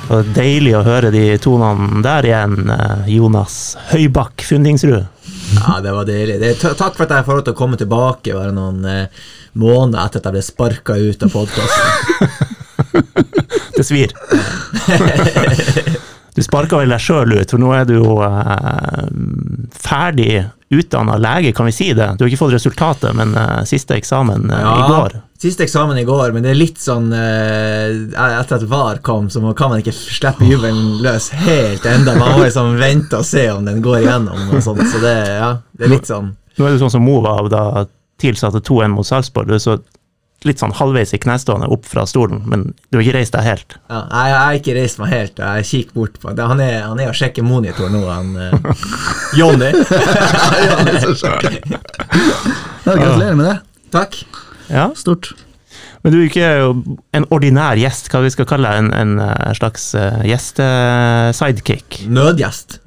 Og deilig å høre de tonene der igjen, Jonas Høybakk, Fundingsrud. Ja, det var deilig. Takk for at jeg får lov til å komme tilbake bare noen måneder etter at jeg ble sparket ut av podcasten. Det svir. Du sparket vel deg selv ut, for nå du jo ferdig utdannet lege, kan vi si det? Du har ikke fått resultatet, men siste eksamen i går. Siste eksamen i går, men det litt sånn etter at VAR kom, så kan man ikke slippe jubelen løs helt enda. Man må liksom vente og se om den går igjennom og sånt, så det litt sånn. Nå det sånn som Mo var da tilsatte 2-1 mot Salzburg, du så litt sånn halvveis i knestående opp fra stolen, men du har ikke reist deg helt. Ja, jeg har ikke reist meg helt, jeg kikker bort på han er å sjekke monitor nå, Jonny. Gratulerer med det. Takk. Ja. Stort. Men du er ikke en ordinær gjest, hva vi skal kalle en slags gjeste-sidekick. Nødgjest.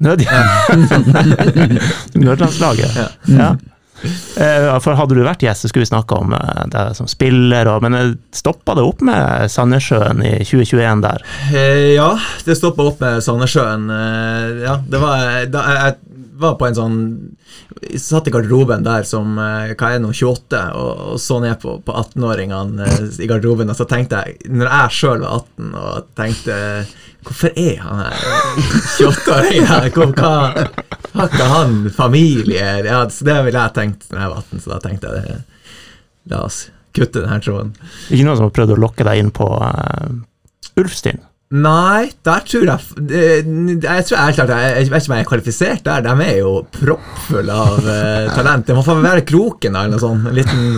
Nødlandslaget. Ja. For hadde du vært gjest, så skulle vi snakke om det som spiller, men stoppet det opp med Sandnessjøen i 2021 der? Ja, det stoppet opp med Sandnessjøen. Ja, det var, jeg var på en sånn, jeg satt i garderoben der som, hva nå, 28, og så ned på 18-åringene i garderoben, og så tenkte jeg, når jeg selv var 18, og tenkte, hvorfor han her 28-åringen her? Har ikke han familie? Ja, så det ville jeg tenkt når jeg var 18, så da tenkte jeg, la oss kutte denne tråden. Ikke noen som har prøvd å lokke deg inn på Ulfstien? Nei, der tror jeg tror helt klart, jeg vet ikke om jeg kvalifisert der, de jo proppfull av talent. Det må få være Kroken eller noe sånt, en liten...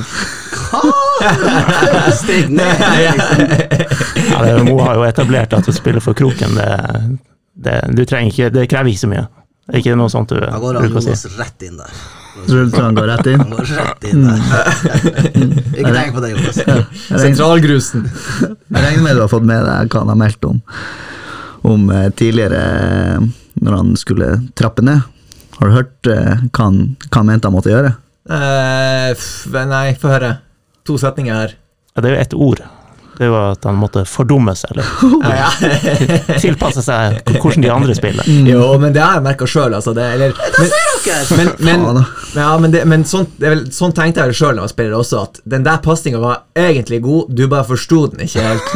Mo har jo etablert at du spiller for Kroken, du trenger ikke, det krever ikke så mye. Det ikke noe sånt du bruker å si. Han går rett inn der. Han går rett inn? Han går rett inn der. Ikke tenk på det, Jonas. Sentralgrusen. Jeg regner med du har fått med deg hva han har meldt om tidligere når han skulle trappe ned. Har du hørt hva han mente han måtte gjøre? Nei, få høre. 2 setninger her. Ja, det jo et ord. Det jo at han måtte fordumme seg, eller tilpasse seg hvordan de andre spiller. Jo, men det har jeg merket selv, altså. Men sånn tenkte jeg selv når jeg spiller også, at den der passningen var egentlig god, du bare forstod den ikke helt.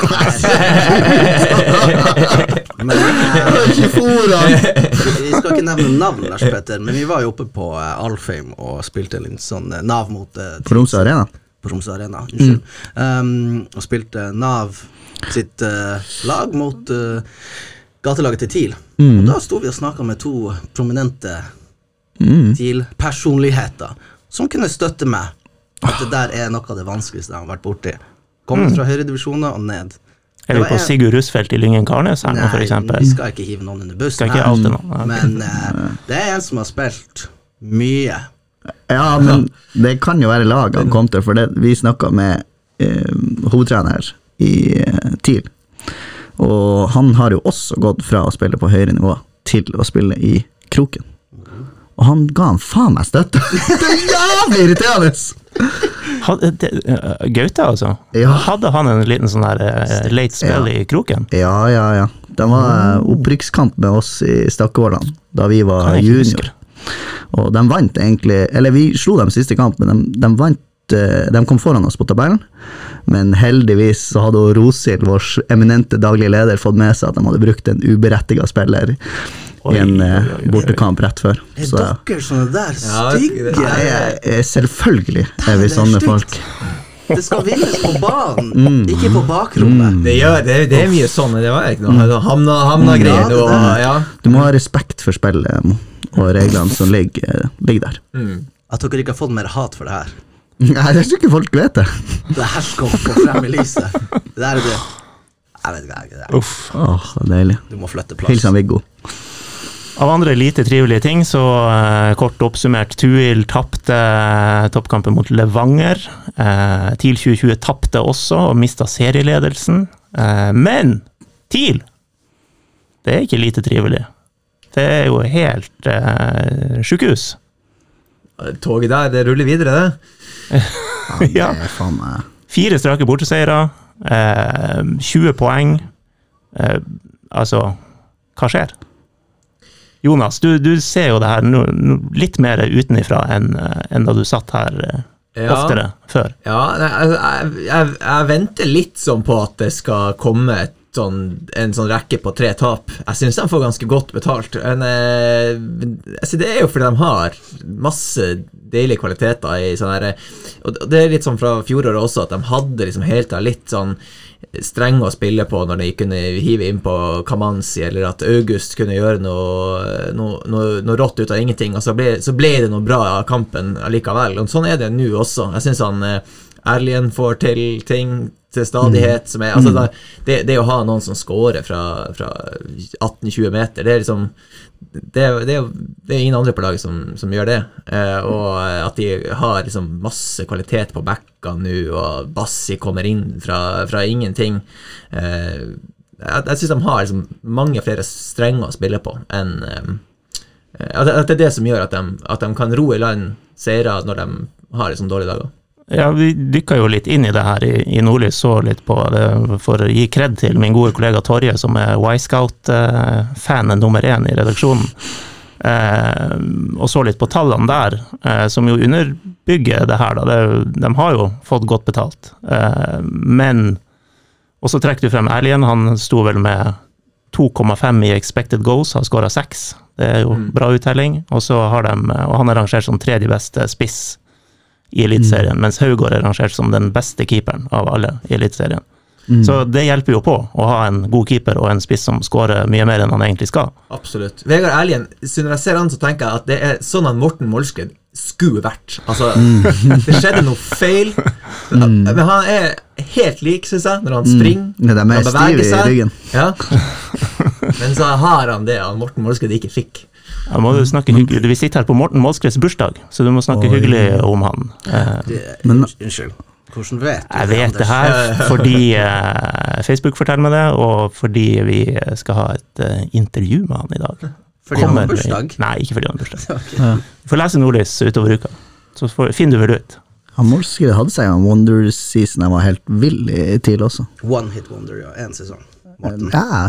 Vi skal ikke nevne navn, Lars Petter, men vi var jo oppe på Alfheim og spilte litt sånn NAV mot på Romsø Arena? På Romsø Arena, og spilte NAV sitt lag mot gatelaget til TIL. Og da stod vi og snakket med 2 prominente TIL-personligheter som kunne støtte meg at det der noe av det vanskeligste jeg har vært borti. Kommet fra høyre divisjoner og ned. Vi på Sigurd Rusfeldt i Lyngen Karnes her nå, for eksempel? Nei, vi skal ikke hive noen under bussen her, men det en som har spilt mye. Ja, men det kan jo være lag han kom til, for vi snakket med hovedtrener i TIL, og han har jo også gått fra å spille på høyere nivå til å spille i Kroken. Og han ga han faen meg støtte. Det jævlig irriterende! Gaute, altså? Ja. Hadde han en liten sånn der late spell i Kroken? Ja. Det var opprykkskamp med oss i Stakkevollan, da vi var junior. Og de vant egentlig, eller vi slo dem siste kamp, men de vant, de kom foran oss på tabellen, men heldigvis så hadde Rosil, vår eminente daglige leder, fått med seg at de hadde brukt en uberettiget spiller i en bortekamp rett før. Dere sånne der stygge? Selvfølgelig vi sånne folk. Det skal vinnes på banen, ikke på bakrommet. Det mye sånn, det var ikke noe hamna-greier. Du må ha respekt for spillet og reglene som ligger der. At dere ikke har fått mer hat for det her. Nei, jeg tror ikke folk vet det. Det her skal gå frem i lyset. Det der det. Jeg vet ikke det. Uff. Det deilig. Du må flytte plass. Hilsen Viggo. Av andre lite trivelige ting, så kort oppsummert, Tuil tappte toppkampen mot Levanger. TIL 2020 tappte også og mistet serieledelsen. Men TIL, det ikke lite trivelig. Det jo helt sykehus. Toget der, det ruller videre, det. Ja. 4 strake borteseiere, 20 poeng, Altså, hva skjer? Jonas, du ser jo det her litt mer utenifra enn da du satt her oftere før. Ja, jeg venter litt sånn på at det skal komme en sånn rekke på 3 tap. Jeg synes de får ganske godt betalt. Men, altså det jo fordi de har masse deilige kvaliteter i sånne her, og det litt sånn fra fjoråret også, at de hadde liksom helt litt sånn strenge å spille på når de kunne hive inn på Kamanzi, eller at August kunne gjøre noe rått ut av ingenting, og så ble det noe bra av kampen likevel, og sånn det nå også. Jeg synes han Erlien får til ting til stadighet, som altså det å ha noen som scorer fra 18-20 meter, det liksom det ingen andre på laget som gjør det, og at de har liksom masse kvalitet på backa nå, og Bassi kommer inn fra ingenting. Jeg synes de har liksom mange flere strenger å spille på enn at det det som gjør at de kan ro i land seire når de har liksom dårlige dager. Ja, vi dykket jo litt inn i det her i Nordlys, så litt på det, for å gi kred til min gode kollega Torje, som Y-Scout-fanen nummer 1 i redaksjonen, og så litt på tallene der, som jo underbygger det her da. De har jo fått godt betalt, men og så trekker du frem Erlien, han sto vel med 2,5 i expected goals, har skåret 6, det jo bra uttelling, og så har de, og han rangert som 3. beste spiss i elitserien, mens Haugård rangert som den beste keeperen av alle i elitserien. Så det hjelper jo på å ha en god keeper og en spiss som skårer mye mer enn han egentlig skal. Absolutt. Vegard Erlien, så når jeg ser han så tenker jeg at det sånn at Morten Målskred skulle vært. Altså, det skjedde noe feil. Men han helt lik, synes jeg, når han springer. De stiv i ryggen. Ja. Men så har han det han Morten Målskred ikke fikk. Ja, må du snakke hyggelig. Vi sitter her på Morten Målskreds bursdag, så du må snakke hyggelig om han. Unnskyld, hvordan vet du? Jeg vet det her fordi Facebook forteller meg det, og fordi vi skal ha et intervju med han i dag. Fordi han har bursdag? Nei, ikke fordi han har bursdag. Okay. Du får lese Nordlys utover uka, så finner du vel ut. Han Målskred hadde seg en Wonder Season, jeg var helt vill i tidlig også. One hit wonder, ja, 1 sesong. Morten.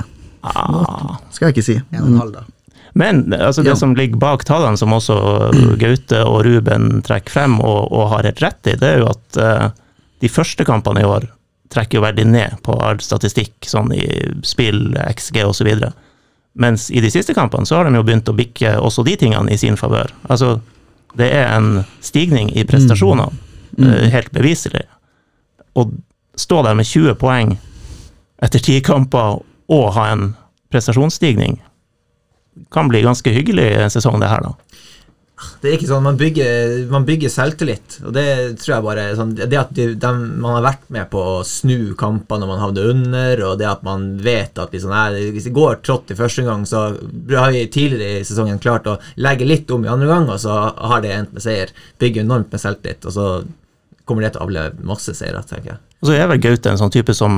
Ja, skal jeg ikke si. 1,5 da. Men altså, det som ligger bak tallene, som også Gaute og Ruben trekker frem og har helt rett i, det jo at de første kampene i år trekker jo veldig ned på all statistikk, sånn i spill, XG og så videre. Mens i de siste kampene så har de jo begynt å bikke også de tingene i sin favør. Altså, det en stigning i prestasjonene, helt beviselig. Å stå der med 20 poeng etter 10 kamper og ha en prestasjonsstigning, kan bli ganske hyggelig en sesong det her da. Det ikke sånn, man bygger selvtillit, og det tror jeg bare sånn, det at man har vært med på å snu kamper når man havner under, og det at man vet at liksom, hvis det går trått i første gang, så har vi tidligere i sesongen klart å legge litt om i andre gang, og så har det endt med seier, bygge enormt med selvtillit, og så kommer det til å avle masse seier, tenker jeg. Og så vel Gaute en sånn type som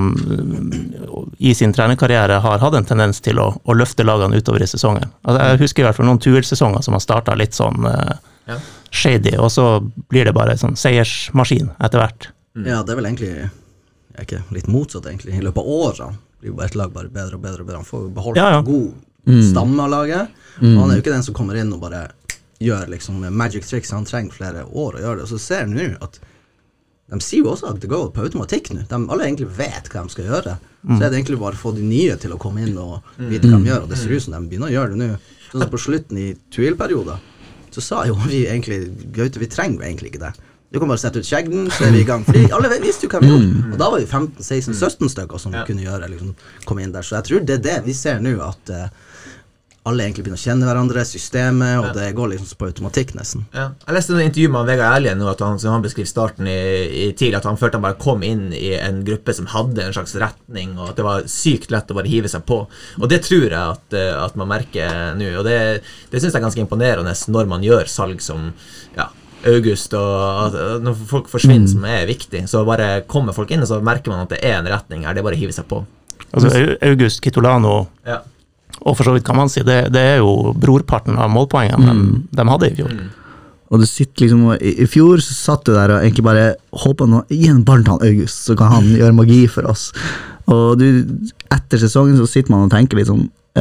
i sin trenerkarriere har hatt en tendens til å løfte lagene utover i sesongen. Altså, jeg husker i hvert fall noen tuelsesonger som har startet litt sånn shady, og så blir det bare sånn seiersmaskin etter hvert. Ja, det vel egentlig ikke litt motsatt egentlig. I løpet av årene blir jo et lag bare bedre og bedre og bedre. Han får beholdt god stamme av laget, og han jo ikke den som kommer inn og bare gjør liksom magic tricks. Han trenger flere år å gjøre det, og så ser han nå at de sier jo også at det går på automatikk nå. De alle egentlig vet hva de skal gjøre. Så det egentlig bare å få de nye til å komme inn og vite hva de gjør, og det ser ut som de begynner å gjøre det nå. Så på slutten i Tuil-perioden, så sa jo vi egentlig, Gaute, vi trenger egentlig ikke det. Du kan bare sette ut skjeggen, så vi i gang. Fordi alle visste jo hva vi gjorde. Og da var vi 15, 16, 17 stykker som kunne gjøre, liksom, komme inn der. Så jeg tror det det vi ser nå, at alle egentlig begynner å kjenne hverandre, systemet, og det går liksom på automatikk nesten. Ja. Jeg leste noen intervju med Vegard Erlien nå, at han beskriver starten i tidlig, at han følte han bare kom inn i en gruppe som hadde en slags retning, og at det var sykt lett å bare hive seg på. Og det tror jeg at man merker nå, og det synes jeg ganske imponerende når man gjør salg som, August, og når folk forsvinner som viktig, så bare kommer folk inn, og så merker man at det en retning her, det bare å hive seg på. Altså August, Kitolano, og for så vidt kan man si, det jo brorparten av målpoengene de hadde i fjor. Og det sitter liksom, i fjor så satt du der og egentlig bare håpet gi en barn til han August, så kan han gjøre magi for oss. Og etter sesongen så sitter man og tenker liksom,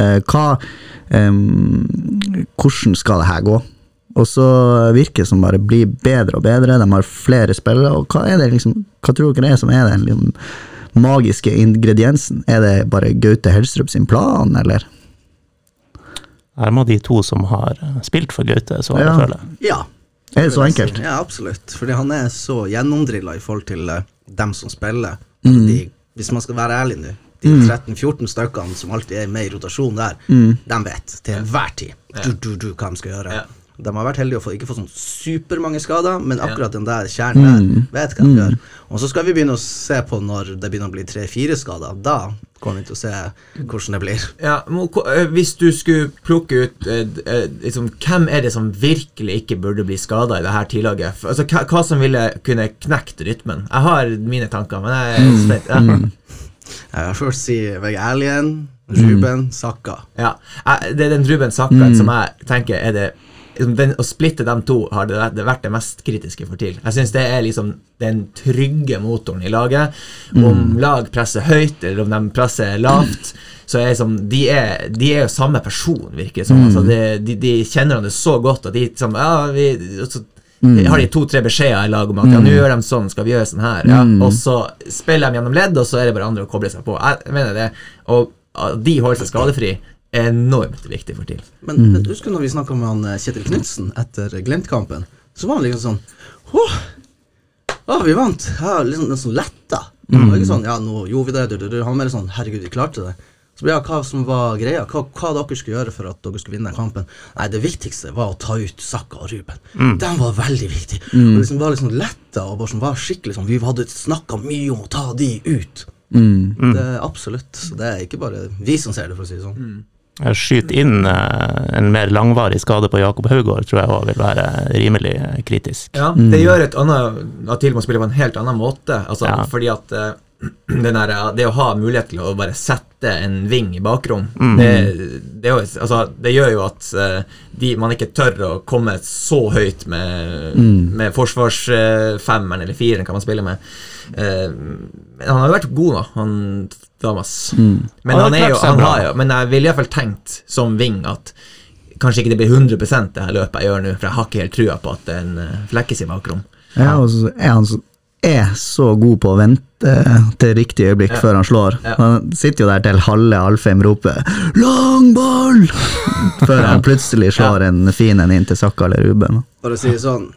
hvordan skal det her gå? Og så virker det som bare blir bedre og bedre, de har flere spillere, og hva liksom, hva tror dere som den liksom, magiske ingrediensen? Det bare Gaute Helstrup sin plan, eller? Her må de to som har spilt for Gaute, så jeg føler. Ja. Det så enkelt? Ja, absolutt. Fordi han så gjennomdrillet i forhold til dem som spiller. Hvis man skal være ærlig nå, de 13-14 stykkene som alltid med i rotasjon der, de vet til enhver tid hva de skal gjøre. De har vært heldige å ikke få sånn supermange skader, men akkurat den der kjernen der vet hva de gjør. Og så skal vi begynne å se på når det begynner å bli 3-4 skader. Da kommer vi til å se hvordan det blir. Ja, hvis du skulle plukke ut liksom, hvem det som virkelig ikke burde bli skadet i det her tidlaget? Altså, hva som ville kunne knekt rytmen? Jeg har mine tanker, men jeg spent. Jeg vil først si Veg Alien, Ruben, Saka. Ja, det den Ruben Saka som jeg tenker det å splitte dem to har det vært det mest kritiske for til. Jeg synes det liksom den trygge motoren i laget. Om lag presser høyt, eller om de presser lavt, så liksom, de jo samme person, virker det som. Altså, de kjenner det så godt, at de liksom, har de 2-3 beskjeder i lag om at nå gjør de sånn, skal vi gjøre sånn her, og så spiller de gjennom ledd, og så det bare andre å koble seg på. Jeg mener det, og de holder seg skadefri, enormt viktig for til. Men husker du når vi snakket med han Kjetil Knudsen etter Glimt-kampen, så var han liksom sånn, vi vant, liksom sånn letta. Det var ikke sånn, nå gjorde vi det, han var mer sånn, herregud, vi klarte det. Så hva som var greia, hva dere skulle gjøre for at dere skulle vinne kampen? Nei, det viktigste var å ta ut Saka og Ruben. Den var veldig viktig. Og liksom var liksom letta, og bare var skikkelig sånn, vi hadde snakket mye om å ta de ut. Det absolutt, så det ikke bare vi som ser det, for å si det sånn. Jeg skyter inn en mer langvarig skade på Jakob Haugård, tror jeg også vil være rimelig kritisk. Ja, det gjør et annet, at til man spiller på en helt annen måte, altså, fordi at det å ha mulighet til å bare sette en ving i bakrom, det gjør jo at man ikke tør å komme så høyt med forsvarsfemmeren eller fireren kan man spille med. Han har jo vært god nå, han Damas. Men men jeg vil i hvert fall tenkt som ving at kanskje ikke det blir 100% det her løpet jeg gjør nå, for jeg har ikke helt trua på at det flekkes i bakrom. Ja, og så han så god på å vente til riktig øyeblikk før han slår. Han sitter jo der til halve Alfheim roper «Lang ball!» før han plutselig slår en fin inn til Saka eller Ruben. For å si sånn,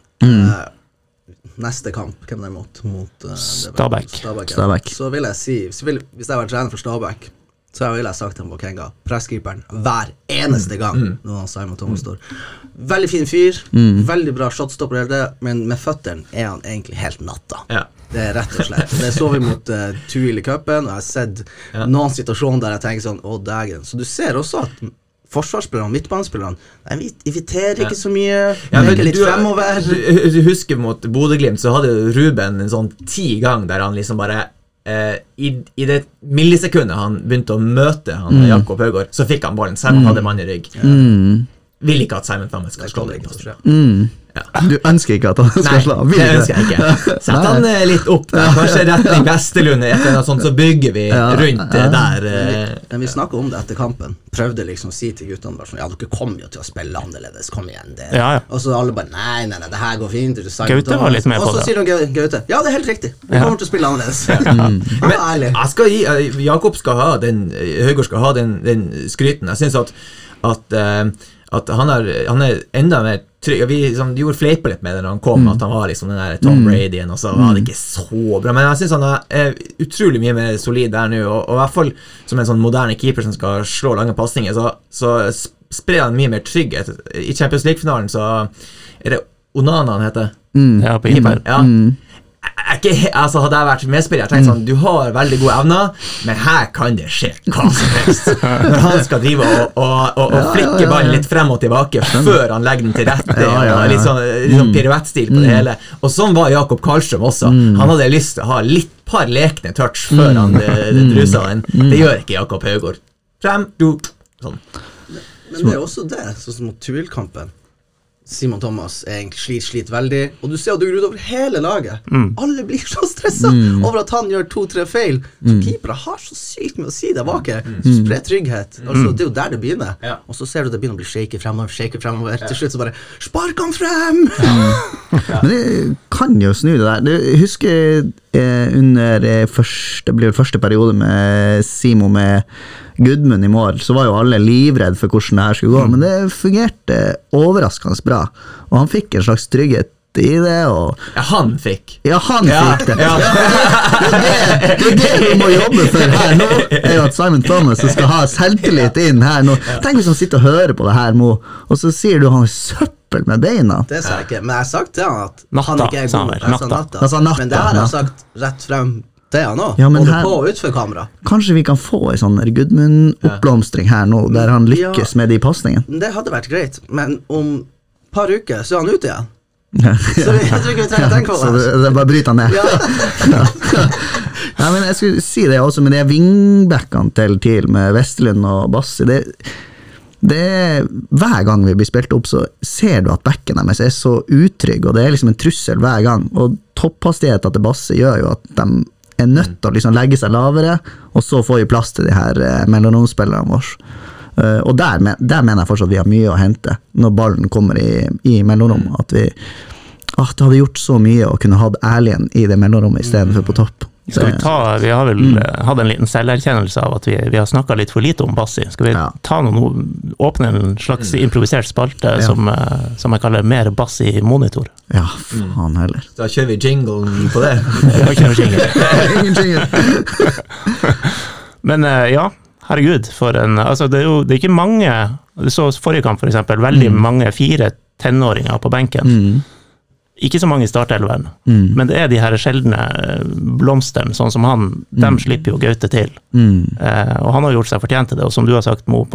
neste kamp, hvem det mot? Stabæk. Så vil jeg si, hvis jeg var trener for Stabæk, så vil jeg sagt til Bokenga, presskeeperen, hver eneste gang når han Simon Thomas står. Veldig fin fyr, veldig bra shotstopper, men med føtteren han egentlig helt natta. Det rett og slett. Det så vi mot Tuil i cupen, og jeg har sett noen situasjoner der jeg tenker sånn, dægen. Så du ser også at forsvarsspillerne, midtbanespillerne, de inviterer ikke så mye, tenker litt fremover. Du husker mot Bodø-Glimt, så hadde Ruben en sånn 10 gang der han liksom bare i det millisekundet han begynte å møte han Jakob Haugård, så fikk han ballen, selv om han hadde mann i rygg. Vil ikke at Simon Thomas skal slå deg. Du ønsker ikke at han skal slå? Nei, det ønsker jeg ikke. Sett han litt opp der, kanskje retning Vesterlund etter noe sånt, så bygger vi rundt det der. Men vi snakket om det etter kampen, prøvde liksom å si til guttene bare sånn, dere kommer jo til å spille annerledes, kom igjen det. Og så alle bare, nei, det her går fint. Gaute var litt med på det. Og så sier de Gaute, ja, det helt riktig, vi kommer til å spille annerledes. Men jeg skal gi, Jakob skal ha Haugård skal ha den skryten. Jeg synes at han enda mer trygg. Vi gjorde fleipa litt med det når han kom, at han var liksom den der Tom Brady-en, og så var det ikke så bra. Men jeg synes han utrolig mye mer solid der nå, og i hvert fall som en sånn moderne keeper som skal slå lange passninger, så sprer han mye mer trygghet. I Champions League-finalen så det Onana han heter. Ja, på Inter. Hadde jeg vært medspiller, jeg tenkte sånn, du har veldig gode evner, men her kan det skje hva som helst. Når han skal drive og flikke ballen litt frem og tilbake før han legger den til rette, litt sånn piruettstil på det hele. Og sånn var Jakob Karlstrøm også. Han hadde lyst til å ha litt par lekne touch før han drusa den. Det gjør ikke Jakob Haugård. Frem, sånn. Men det også det, sånn som mot Tuil-kampen. Simon Thomas egentlig sliter veldig, og du ser at det går ut over hele laget. Alle blir så stresset over at han gjør 2-3 feil. Så keepere har så sykt med å si det bak. Spre trygghet. Altså, det er jo der det begynner. Og så ser du det begynner å bli shaket fremover. Til slutt så bare, spark han frem! Men det kan jo snu det der. Jeg husker under første periode med Simo med Gudmund i mål, så var jo alle livredd for hvordan det her skulle gå, men det fungerte overraskende bra, og han fikk en slags trygghet i det, og... Ja, han fikk det. Det er det vi må jobbe for her nå, er jo at Simon Thomas skal ha selvtillit inn her nå. Tenk hvis han sitter og hører på det her nå, og så sier du han er søppel med beina. Det sa jeg ikke, men jeg har sagt til han at han ikke er god. Jeg sa natta. Men det har jeg sagt rett frem til han nå, både på og utenfor kamera. Kanskje vi kan få en sånn Gudmund-oppblomstring her nå, der han lykkes med de passningene. Det hadde vært greit, men om et par uker så er han ute igjen. Så jeg tror ikke vi trenger å tenke på det. Så det bare bryter han ned. Ja, men jeg skulle si det også med de wingbackene til TIL med Vesterlund og Bassi. Det hver gang vi blir spilt opp, så ser du at backen deres er så utrygg, og det er liksom en trussel hver gang. Og topphastigheten til Bassi gjør jo at de er nødt til å liksom legge seg lavere, og så får vi plass til de her mellomromspillerne våre. Og der mener jeg fortsatt at vi har mye å hente når ballen kommer i mellomrom, at det hadde gjort så mye å kunne hatt Erlien i det mellomrommet i stedet for på topp. Vi har vel hatt en liten selverkjennelse av at vi har snakket litt for lite om Bassi. Skal vi åpne en slags improvisert spalte som jeg kaller mer Bassi monitor? Ja, faen heller. Da kjører vi jinglen på det. Ja, kjører jingle. Men herregud, altså det er ikke mange, du så forrige kamp for eksempel, veldig mange 4 tenåringer på benken. Ikke så mange i startelveren, men det er de her sjeldne blomsterne, sånn som han, dem slipper jo Gaute til. Og han har gjort seg fortjent til det, og som du har sagt, Mo,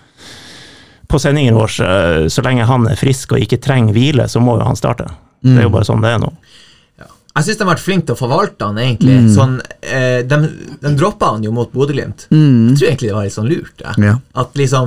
på sendingen vår, så lenge han er frisk og ikke trenger hvile, så må jo han starte. Det er jo bare sånn det er nå. Jeg synes de har vært flinke til å forvalte han egentlig. Sånn, de droppet han jo mot Bodø/Glimt. Jeg tror egentlig det var litt sånn lurt. At liksom,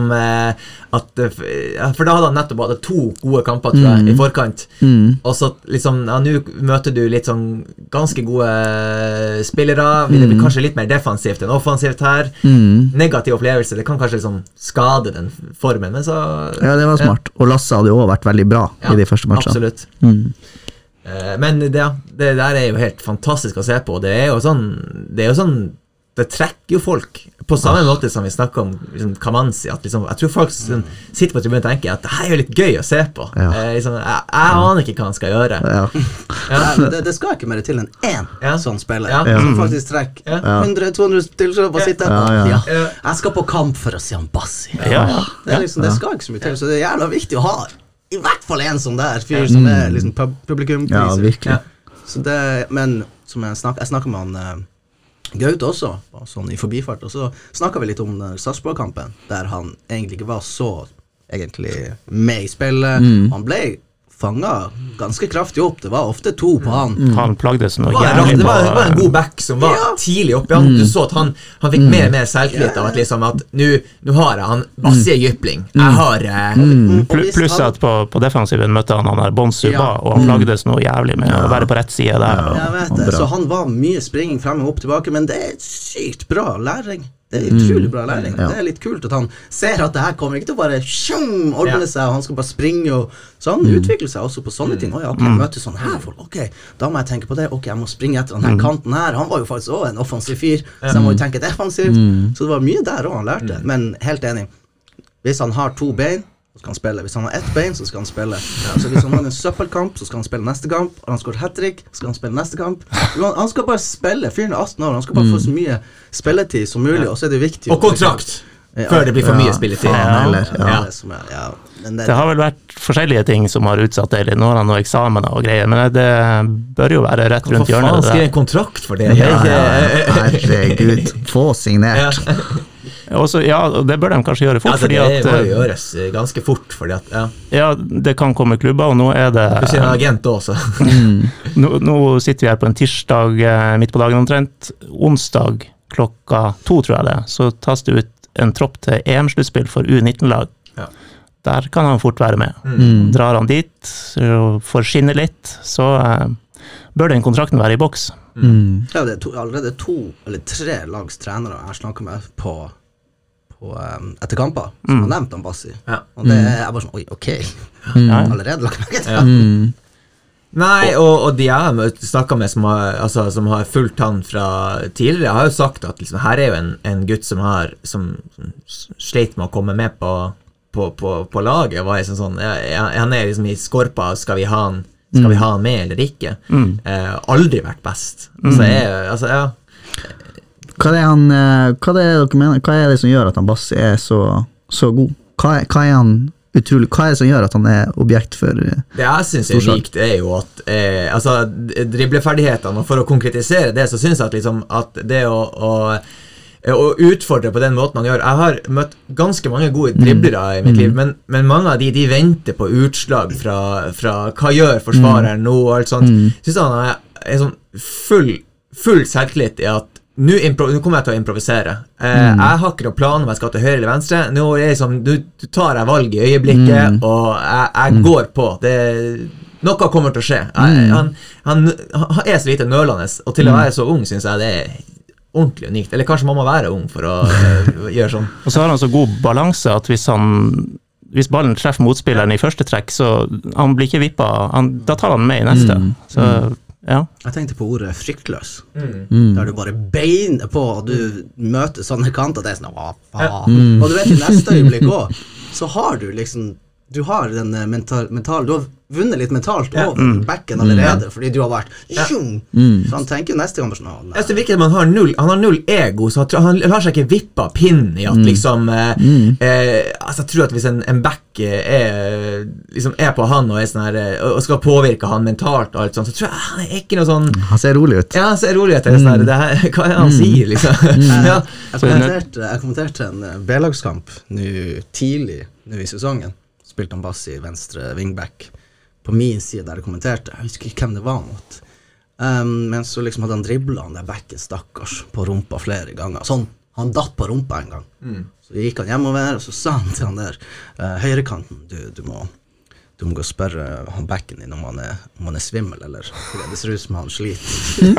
for da hadde han nettopp hatt 2 gode kamper, tror jeg, i forkant. Og så liksom, nå møter du litt sånn ganske gode spillere. Det blir kanskje litt mer defensivt enn offensivt her. Negativ opplevelse, det kan kanskje liksom skade den formen, men så... Ja, det var smart. Og Lasse hadde jo også vært veldig bra i de første matchene. Absolutt. Men det der er jo helt fantastisk å se på. Det er jo sånn, det trekker jo folk på samme måte som vi snakker om liksom, Kamanzi, at liksom, jeg tror folk som sitter på tribunen og tenker at det her er jo litt gøy å se på. Liksom, jeg aner ikke hva han skal gjøre. Det skal ikke mer til enn én sånn spiller som faktisk trekker 100-200 til så bare sitte jeg skal på kamp for å se han Bassi. Det skal ikke så mye til, så det er jævla viktig å ha i hvert fall en sånn der fyr som er liksom publikum. Ja, virkelig. Så det, men som jeg snakker med han Gaute også, sånn i forbifart, og så snakket vi litt om Sarpsborg-kampen, der han egentlig ikke var så egentlig med i spillet. Han ble fanget ganske kraftig opp. Det var ofte 2 på han. Han plagdes noe jævlig på. Det var en god back som var tidlig oppe. Du så at han fikk mer og mer selvtillit av at liksom at nå har jeg han Bassi Jypling. Jeg har... Pluss at på defensiven møtte han der Bonsuba, og han plagdes noe jævlig med å være på rett side der. Jeg vet det. Så han var mye springing frem og opp tilbake, men det er sykt bra læring. Det er utrolig bra læring. Det er litt kult at han ser at det her kommer ikke til å bare ordne seg, og han skal bare springe og så han utvikler seg også på sånne ting. Jeg møter sånn her folk, da må jeg tenke på det, jeg må springe etter den her kanten her. Han var jo faktisk også en offensiv fyr, så han må jo tenke defensivt. Så det var mye der også han lærte, men helt enig. Hvis han har 2 bein, så skal han spille. Hvis han har 1 bein, så skal han spille. Så hvis han har en søppelkamp, så skal han spille neste kamp. Og han skal ha hat-trick, så skal han spille neste kamp. Han skal bare spille, fyren er 18 år, han skal bare få så mye spilletid som mulig, og så er det viktig. Og kontrakt! Før det blir for mye spilletid. Det har vel vært forskjellige ting som har utsatt det litt. Nå har han noen eksamener og greier, men det bør jo være rett rundt hjørnet. Hva faen skriver en kontrakt for det? Herregud, få signert. Også, det bør de kanskje gjøre fort, fordi at... Det må gjøres ganske fort, fordi at... Ja, det kan komme klubber, og nå er det... Du ser en agent også. Nå sitter vi her på en tirsdag midt på dagen omtrent. Onsdag klokka 2, tror jeg det, så tas det ut en tropp til EM-sluttspill for U19-lag. der kan han fort være med. Drar han dit og får skinne litt, så bør den kontrakten være i boks. Ja, det allerede 2 eller 3 lags trenere jeg snakker med på etter kamper, som har nevnt Bassi. Og det bare sånn, oi, ok. Allerede lagt meg til. Nei, og de jeg har snakket med som har fulgt han fra tidligere, har jo sagt at liksom, her er jo en gutt som sleit med å komme med på laget, var liksom sånn, han er liksom i skorpa, skal vi ha han med eller ikke? Aldri vært best. Så Hva er det som gjør at han Bassi er så god? Hva er han utrolig, hva er det som gjør at han er objekt for det jeg synes er rikt er jo at dribleferdighetene, og for å konkretisere det så synes jeg at, liksom, at det å utfordre på den måten han gjør, jeg har møtt ganske mange gode driblere i mitt liv, men mange av de venter på utslag fra hva gjør forsvareren nå og alt sånt. Synes han er sånn full selvtillit i at nå kommer jeg til å improvisere. Jeg har ikke noen plan om jeg skal til høyre eller venstre. Nå tar jeg valg i øyeblikket, og jeg går på. Noe kommer til å skje. Han er så lite nølende, og til å være så ung synes jeg det er ordentlig unikt. Eller kanskje man må være ung for å gjøre sånn. Og så har han så god balanse at hvis ballen treffer motspilleren i første trekk, så han blir ikke vippet, da tar han med i neste. Så ja. Jeg tenkte på ordet fryktløs. Der du bare beiner på, og du møter sånne kanter, det er sånn, og du vet i neste øyeblikk også, så har du liksom, du har den mentale, du har vunnet litt mentalt over backen allerede, fordi du har vært så han tenker jo neste gang sånn, det virker som han har null ego, så han har seg ikke vippet pinnen i at liksom jeg tror at hvis en back liksom på han og sånn her, og skal påvirke han mentalt og alt sånt, så tror jeg han er ikke noe sånn han ser rolig ut. Ja, han ser rolig ut, sånn her, hva er det han sier liksom? Jeg kommenterte en B-lagskamp tidlig i sesongen, spilte han Bassi i venstre wingback på min side der jeg kommenterte, jeg husker ikke hvem det var mot, men så liksom hadde han driblet han der backen stakkars på rumpa flere ganger, sånn, han datt på rumpa en gang, så gikk han hjemover, og så sa han til han der høyrekanten, du må gå og spørre han backen din om han er svimmel, eller fordi det ser ut som han sliter.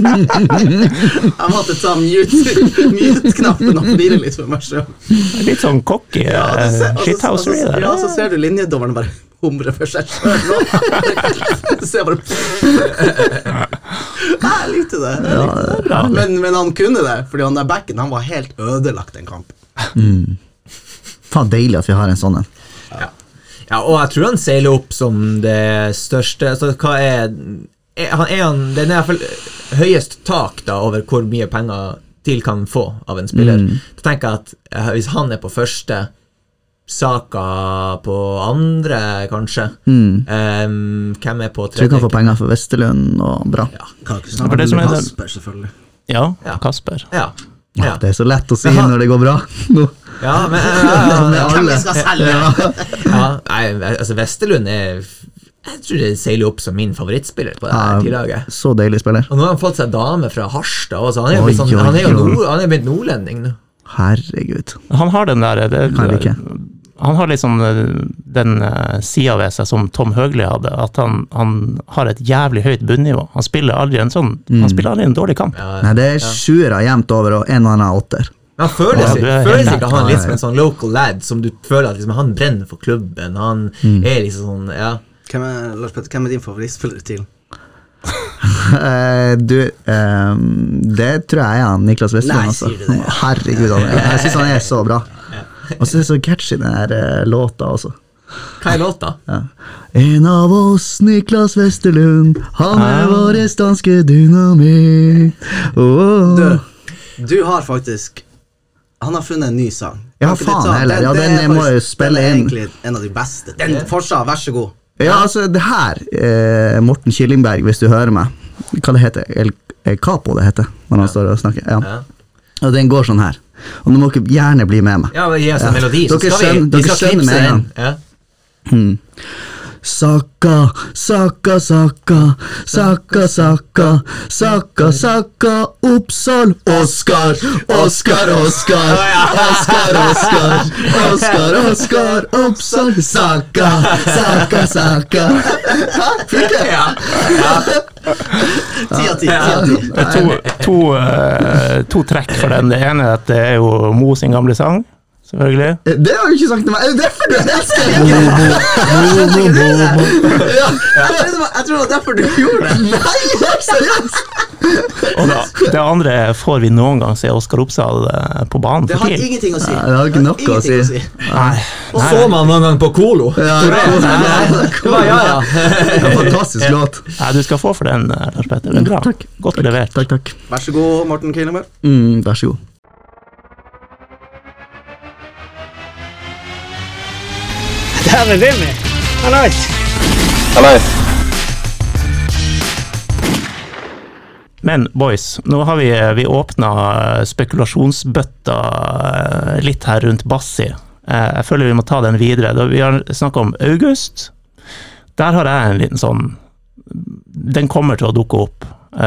Jeg måtte ta mute-knappen og flire litt for meg selv. Litt sånn cocky shithousery der. Ja, så ser du linjedommeren bare humre for seg selv nå. Så jeg bare jeg likte det. Men han kunne det, fordi han der backen, han var helt ødelagt den kampen. Faen deilig at vi har en sånn en. Ja, og jeg tror han seiler opp som det største, altså hva det er i hvert fall høyest tak da, over hvor mye penger TIL kan få av en spiller. Da tenker jeg at hvis han er på første, Saka på andre kanskje, hvem er på tredje? Tror du kan få penger for Vesterlund og bra. Ja, kan ikke snakke om Kasper selvfølgelig. Ja, Kasper. Ja. Det er så lett å si når det går bra. Ja, men hvem vi skal selge? Nei, altså Vesterlund jeg tror det seiler opp som min favorittspiller på det her tidlaget. Så deilig spiller. Og nå har han fått seg dame fra Harstad også, han er jo begynt nordlending nå. Herregud. Han har den der, han har liksom den siden ved seg som Tom Høgli hadde, at han har et jævlig høyt bunnivå. Han spiller aldri en dårlig kamp. Nei, det er 7-ere jevnt over og en og annen 8-er. Han føles ikke han litt som en sånn local lad, som du føler at liksom, han brenner for klubben, han er liksom sånn, ja. Lars Petter, hvem er din favorittspiller til? Det tror jeg er Niklas Vesterlund. Nei, sier du det? Herregud, jeg synes han er så bra. Og så er det så catchy den her låta også. Hva er låta? Ja. En av oss, Niklas Vesterlund, han er vår danske dynamit. Du har faktisk, han har funnet en ny sang. Ja, faen heller. Ja, den må jo spille inn. Den er egentlig en av de beste. Den fortsatt, vær så god. Ja, altså det her, Morten Killingberg, hvis du hører meg, hva det heter? El Capo det heter, når han står og snakker. Ja. Og den går sånn her. Og nå må dere gjerne bli med meg. Ja, men gi oss en melodi, så dere skal vi skjønner med en gang. Saka, Saka, Saka, Saka, Saka, Saka, Saka, Oppsal, Oskar, Oskar, Oskar, Oskar, Oskar, Oskar, Oskar, Oppsal, Saka, Saka, Saka. Fikk jeg? Ja. 10 av 10. Det er to trekk for den. Det ene er at det er jo Mo sin gamle sang, selvfølgelig. Det har du ikke sagt til meg. Er det derfor du elsker det? Jeg tror det var derfor du gjorde det. Nei, seriøst. Og det andre er, får vi noen gang se Oskar Oppsal på banen Det for har tid? ingenting å si. Nei, det har ikke noe å si. Nei. Og så man noen gang på Kolo. Ja, Det var ja. En fantastisk låt. Nei, du skal få for den, Lars Petter. Det er bra. Takk. Godt levert. Takk, takk. Vær så god, Morten Kielemer. Vær så god. Dæven Vimmy, hallais! Men boys, nå har vi åpnet spekulasjonsbøtta litt her rundt Bassi. Jeg føler vi må ta den videre. Da vi har snakket om August. Der har jeg en liten sånn, den kommer til å dukke opp.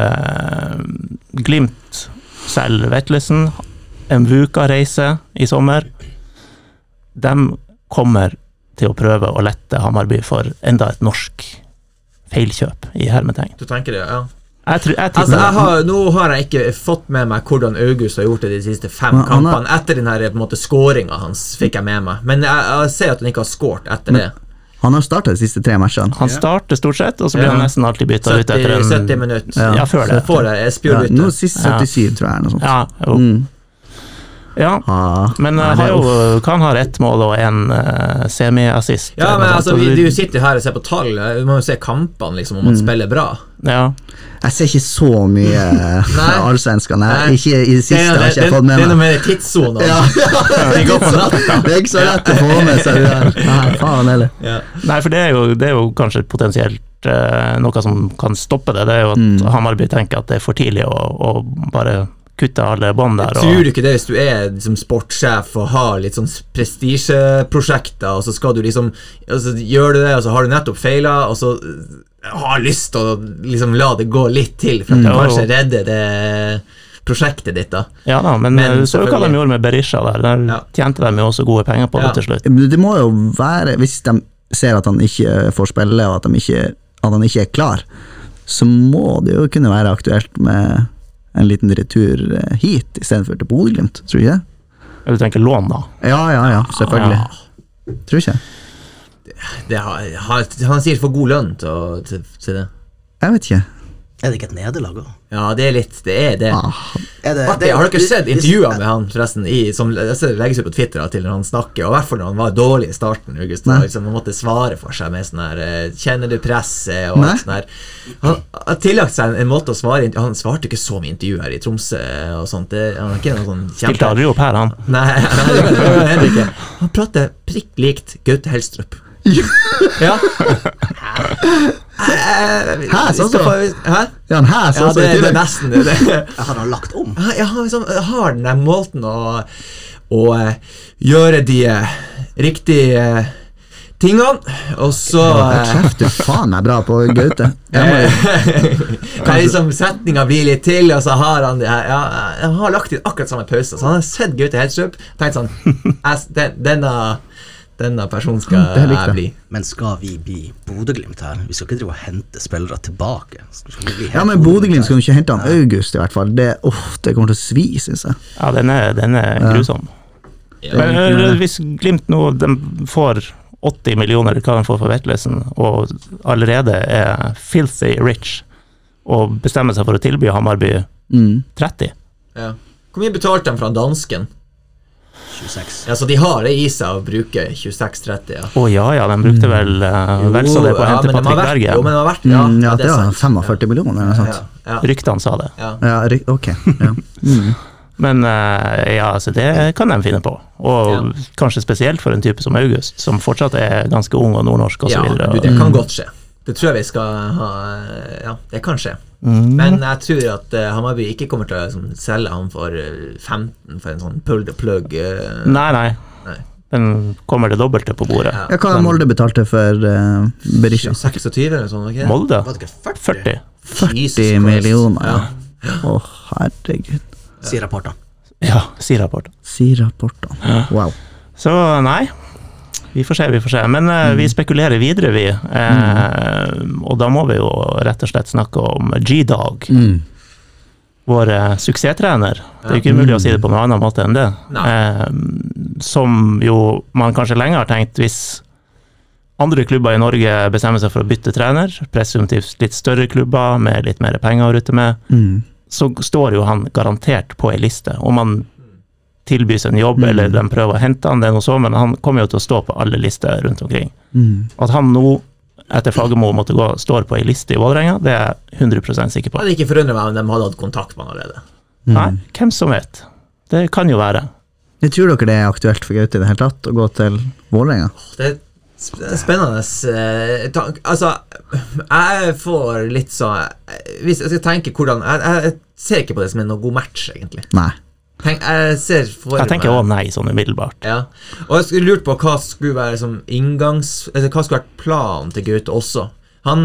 Glimt selv Vetlesen, en Vuka-reise i sommer. De kommer til å prøve å lette Hammarby for enda et norsk feilkjøp i hermetegn. Du tenker det, ja. Nå har jeg ikke fått med meg hvordan August har gjort det de siste 5 kampene. Etter den her på en måte skåringen hans fikk jeg med meg. Men jeg ser at han ikke har skåret etter det. Han har startet de siste 3 matchene. Han starter stort sett, og så blir han nesten alltid byttet ut etter 70 minutter. Ja, før det. Så får jeg spjør ut. Nå sist 77, tror jeg, noe sånt. Ja, jo. Ja, men kan ha 1 mål og 1 semi-assist. Ja, men altså, du sitter her og ser på tall. Du må jo se kampene, liksom, om man spiller bra. Ja. Jeg ser ikke så mye allsvenskene. Ikke i det siste har ikke jeg fått med meg. Det er noe med tidssonen. Ja. Det er ikke så lett å få med seg det der. Nei, faen heller. Ja. Nei, for det er jo kanskje potensielt noe som kan stoppe det. Det er jo at Hammarby tenker at det er for tidlig å bare kutte alle bånd der. Tror du ikke det hvis du er liksom sportssjef og har litt sånn prestisjeprosjekter, og så skal du liksom gjør du det, og så har du nettopp feilet, og så har lyst til å liksom la det gå litt til for at du kanskje redder det prosjektet ditt da. Ja da, men så hva de gjorde med Berisha der tjente de jo også gode penger på det til slutt. Det må jo være, hvis de ser at han ikke får spille og at han ikke er klar, så må det jo kunne være aktuelt med en liten retur hit i stedet for til Bodø-Glimt, tror du ikke det? Du tenker lån da? Ja, selvfølgelig. Tror du ikke? Han sier for god lønn til det. Jeg vet ikke. Er det ikke et nederlag også? Ja, det er det. Har dere sett intervjuet med han forresten som legges ut på Twitter til når han snakker, og i hvert fall når han var dårlig i starten August, liksom, han måtte svare for seg med sånn her kjenner du presset og alt sånn her. Han har tillagt seg en måte å svare. Han svarte ikke så mye intervju her i Tromsø og sånt. Han er ikke noe sånn stilte aldri opp her han. Nei, han prater prikk likt Gaute Helstrup. Ja. Hæs også? Hæ? Ja, han hæs også. Ja, det er nesten det. Har han lagt om? Ja, han har den der måten å gjøre de riktige tingene, og så Kjeft, du faen meg bra på Gaute. Kan liksom setninga bli litt til, og så har han det her. Ja, han har lagt inn akkurat samme pause, så han har sett Gaute Helstrup, tenkt sånn denne personen skal jeg bli. Men skal vi bli Bodø-Glimt her? Vi skal ikke drive og hente spillere tilbake. Ja, men Bodø-Glimt skal jo ikke hente han August i hvert fall. Det kommer til å svi, synes jeg. Ja, den er grusom. Men hvis Glimt nå de får 80 millioner, hva de får for Vetlesen, og allerede er filthy rich, og bestemmer seg for å tilby Hammarby 30. Ja. Hvor mye betalte de fra dansken? 26. Ja, så de har det i seg å bruke 26-30, ja. De brukte vel så det på å hente Patrick Berge. Jo, men det har vært, ja, det var 45 millioner eller noe sånt. Ryktene sa det. Ja, ok. Ja. Men så det kan de finne på. Og kanskje spesielt for en type som August, som fortsatt er ganske ung og nordnorsk og så videre. Ja, det kan godt skje. Det tror jeg vi skal ha, det kan skje. Men jeg tror at Hammarby ikke kommer til å selge han for 15 for en sånn pull the plug. Nei. Den kommer det dobbelte på bordet. Ja, hva har Molde betalte for Berisha? 26 eller sånn, ikke? Molde? Var det ikke 40? 40 millioner, ja. Herregud. Sier rapporten. Ja, sier rapporten. Sier rapporten. Wow. Så nei, vi får se. Men vi spekulerer videre, vi. Og da må vi jo rett og slett snakke om G-Dog. Vår suksesstrener. Det er jo ikke mulig å si det på noen annen måte enn det. Som jo man kanskje lenge har tenkt, hvis andre klubber i Norge bestemmer seg for å bytte trener, presumptivt litt større klubber med litt mer penger å rutte med, så står jo han garantert på en liste. Om han tilbys en jobb, eller de prøver å hente han, det er noe så, men han kommer jo til å stå på alle lister rundt omkring. At han nå etter Fagermo måtte gå, står på en liste i Vålerenga, det er jeg 100% sikker på. Det hadde ikke forundret meg om de hadde hatt kontakt med han allerede. Nei, hvem som vet. Det kan jo være. Jeg tror dere det er aktuelt for Gaute i det hele tatt, å gå til Vålerenga? Det er spennende. Altså, jeg får litt så... Hvis jeg skal tenke hvordan... Jeg ser ikke på det som en god match, egentlig. Nei. Jeg tenker også nei, sånn umiddelbart. Ja. Og jeg skulle lurt på hva skulle være som hva skulle vært planen til Gaute også. Han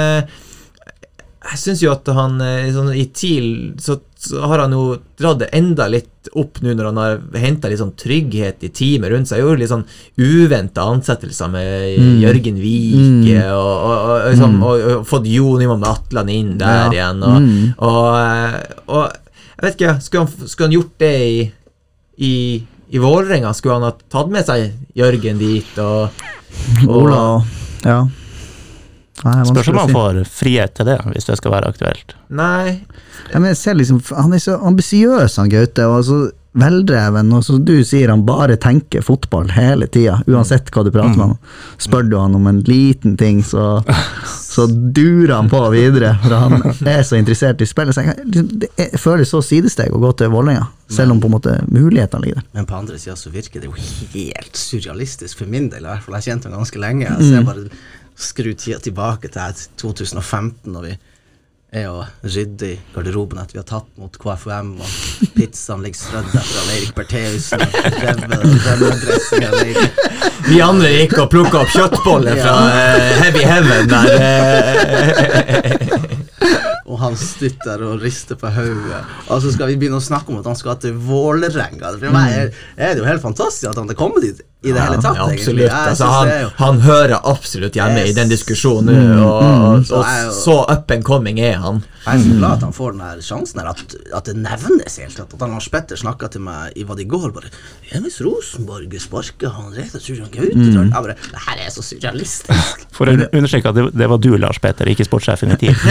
jeg synes jo at han sånn, i TIL så har han jo dratt det enda litt opp nå når han har hentet litt sånn trygghet i teamet rundt seg. Jeg gjorde litt sånn uventet ansettelser med Jørgen Vike og fått Jon Iman Atlan inn der igjen og jeg vet ikke, skulle han gjort det i Vålerenga? Skulle han ha tatt med seg Jørgen dit og Ola, ja. Spørs om han får frihet til det, hvis det skal være aktuelt. Nei. Ja, men jeg ser liksom, han er så ambisiøs, han Gaute, og så veldreven, og så du sier han bare tenker fotball hele tiden, uansett hva du prater med han. Spør du han om en liten ting, så durer han på videre, for han er så interessert i spillet. Så jeg føler så sidesteg å gå til Vålerenga, selv om på en måte mulighetene ligger der. Men på andre siden så virker det jo helt surrealistisk for min del, i hvert fall. Jeg kjente han ganske lenge. Altså, jeg bare skru tida tilbake til 2015, når vi er og rydder i garderoben etter vi har tatt mot KFUM, og pizzaen ligger strødd etter Eirik Bertheussen, og revendressing av Eirik. Vi andre gikk og plukket opp kjøttboller fra Heavy Heaven der. Og han stytter og rister på hodet. Og så skal vi begynne å snakke om at han skal til Vålerenga. For meg er det jo helt fantastisk at han har kommet dit i det hele tatt. Ja, absolutt. Altså, han hører absolutt hjemme i den diskusjonen, og så up and coming er han. Jeg er så glad at han får denne sjansen her, at det nevnes helt, at Lars Petter snakket til meg i hva det går, bare, hvis Rosenborg sparker han rett og slett Gaute, det her er så surrealistisk. For å understreke at det var du, Lars Petter, ikke sportssjefen i TIL.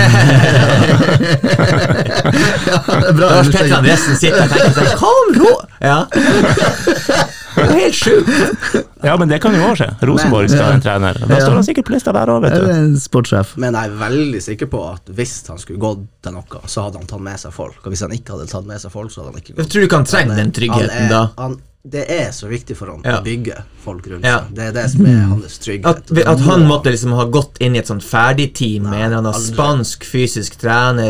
Lars Petter Andresen sitter og tenker seg, kom ro! Ja. Det er helt sjukt. Ja, men det kan jo også skje. Rosenborg skal ha en trener. Da står han sikkert på lista der også, vet du. En sportssjef. Men jeg er veldig sikker på at hvis han skulle gått til noe, så hadde han tatt med seg folk. Og hvis han ikke hadde tatt med seg folk, så hadde han ikke gått. Jeg tror du kan trenge den tryggheten da. Det er så viktig for han å bygge folk rundt seg. Det er det som er hans trygghet. At han måtte liksom ha gått inn i et sånt ferdig team med en eller annen spansk fysisk trener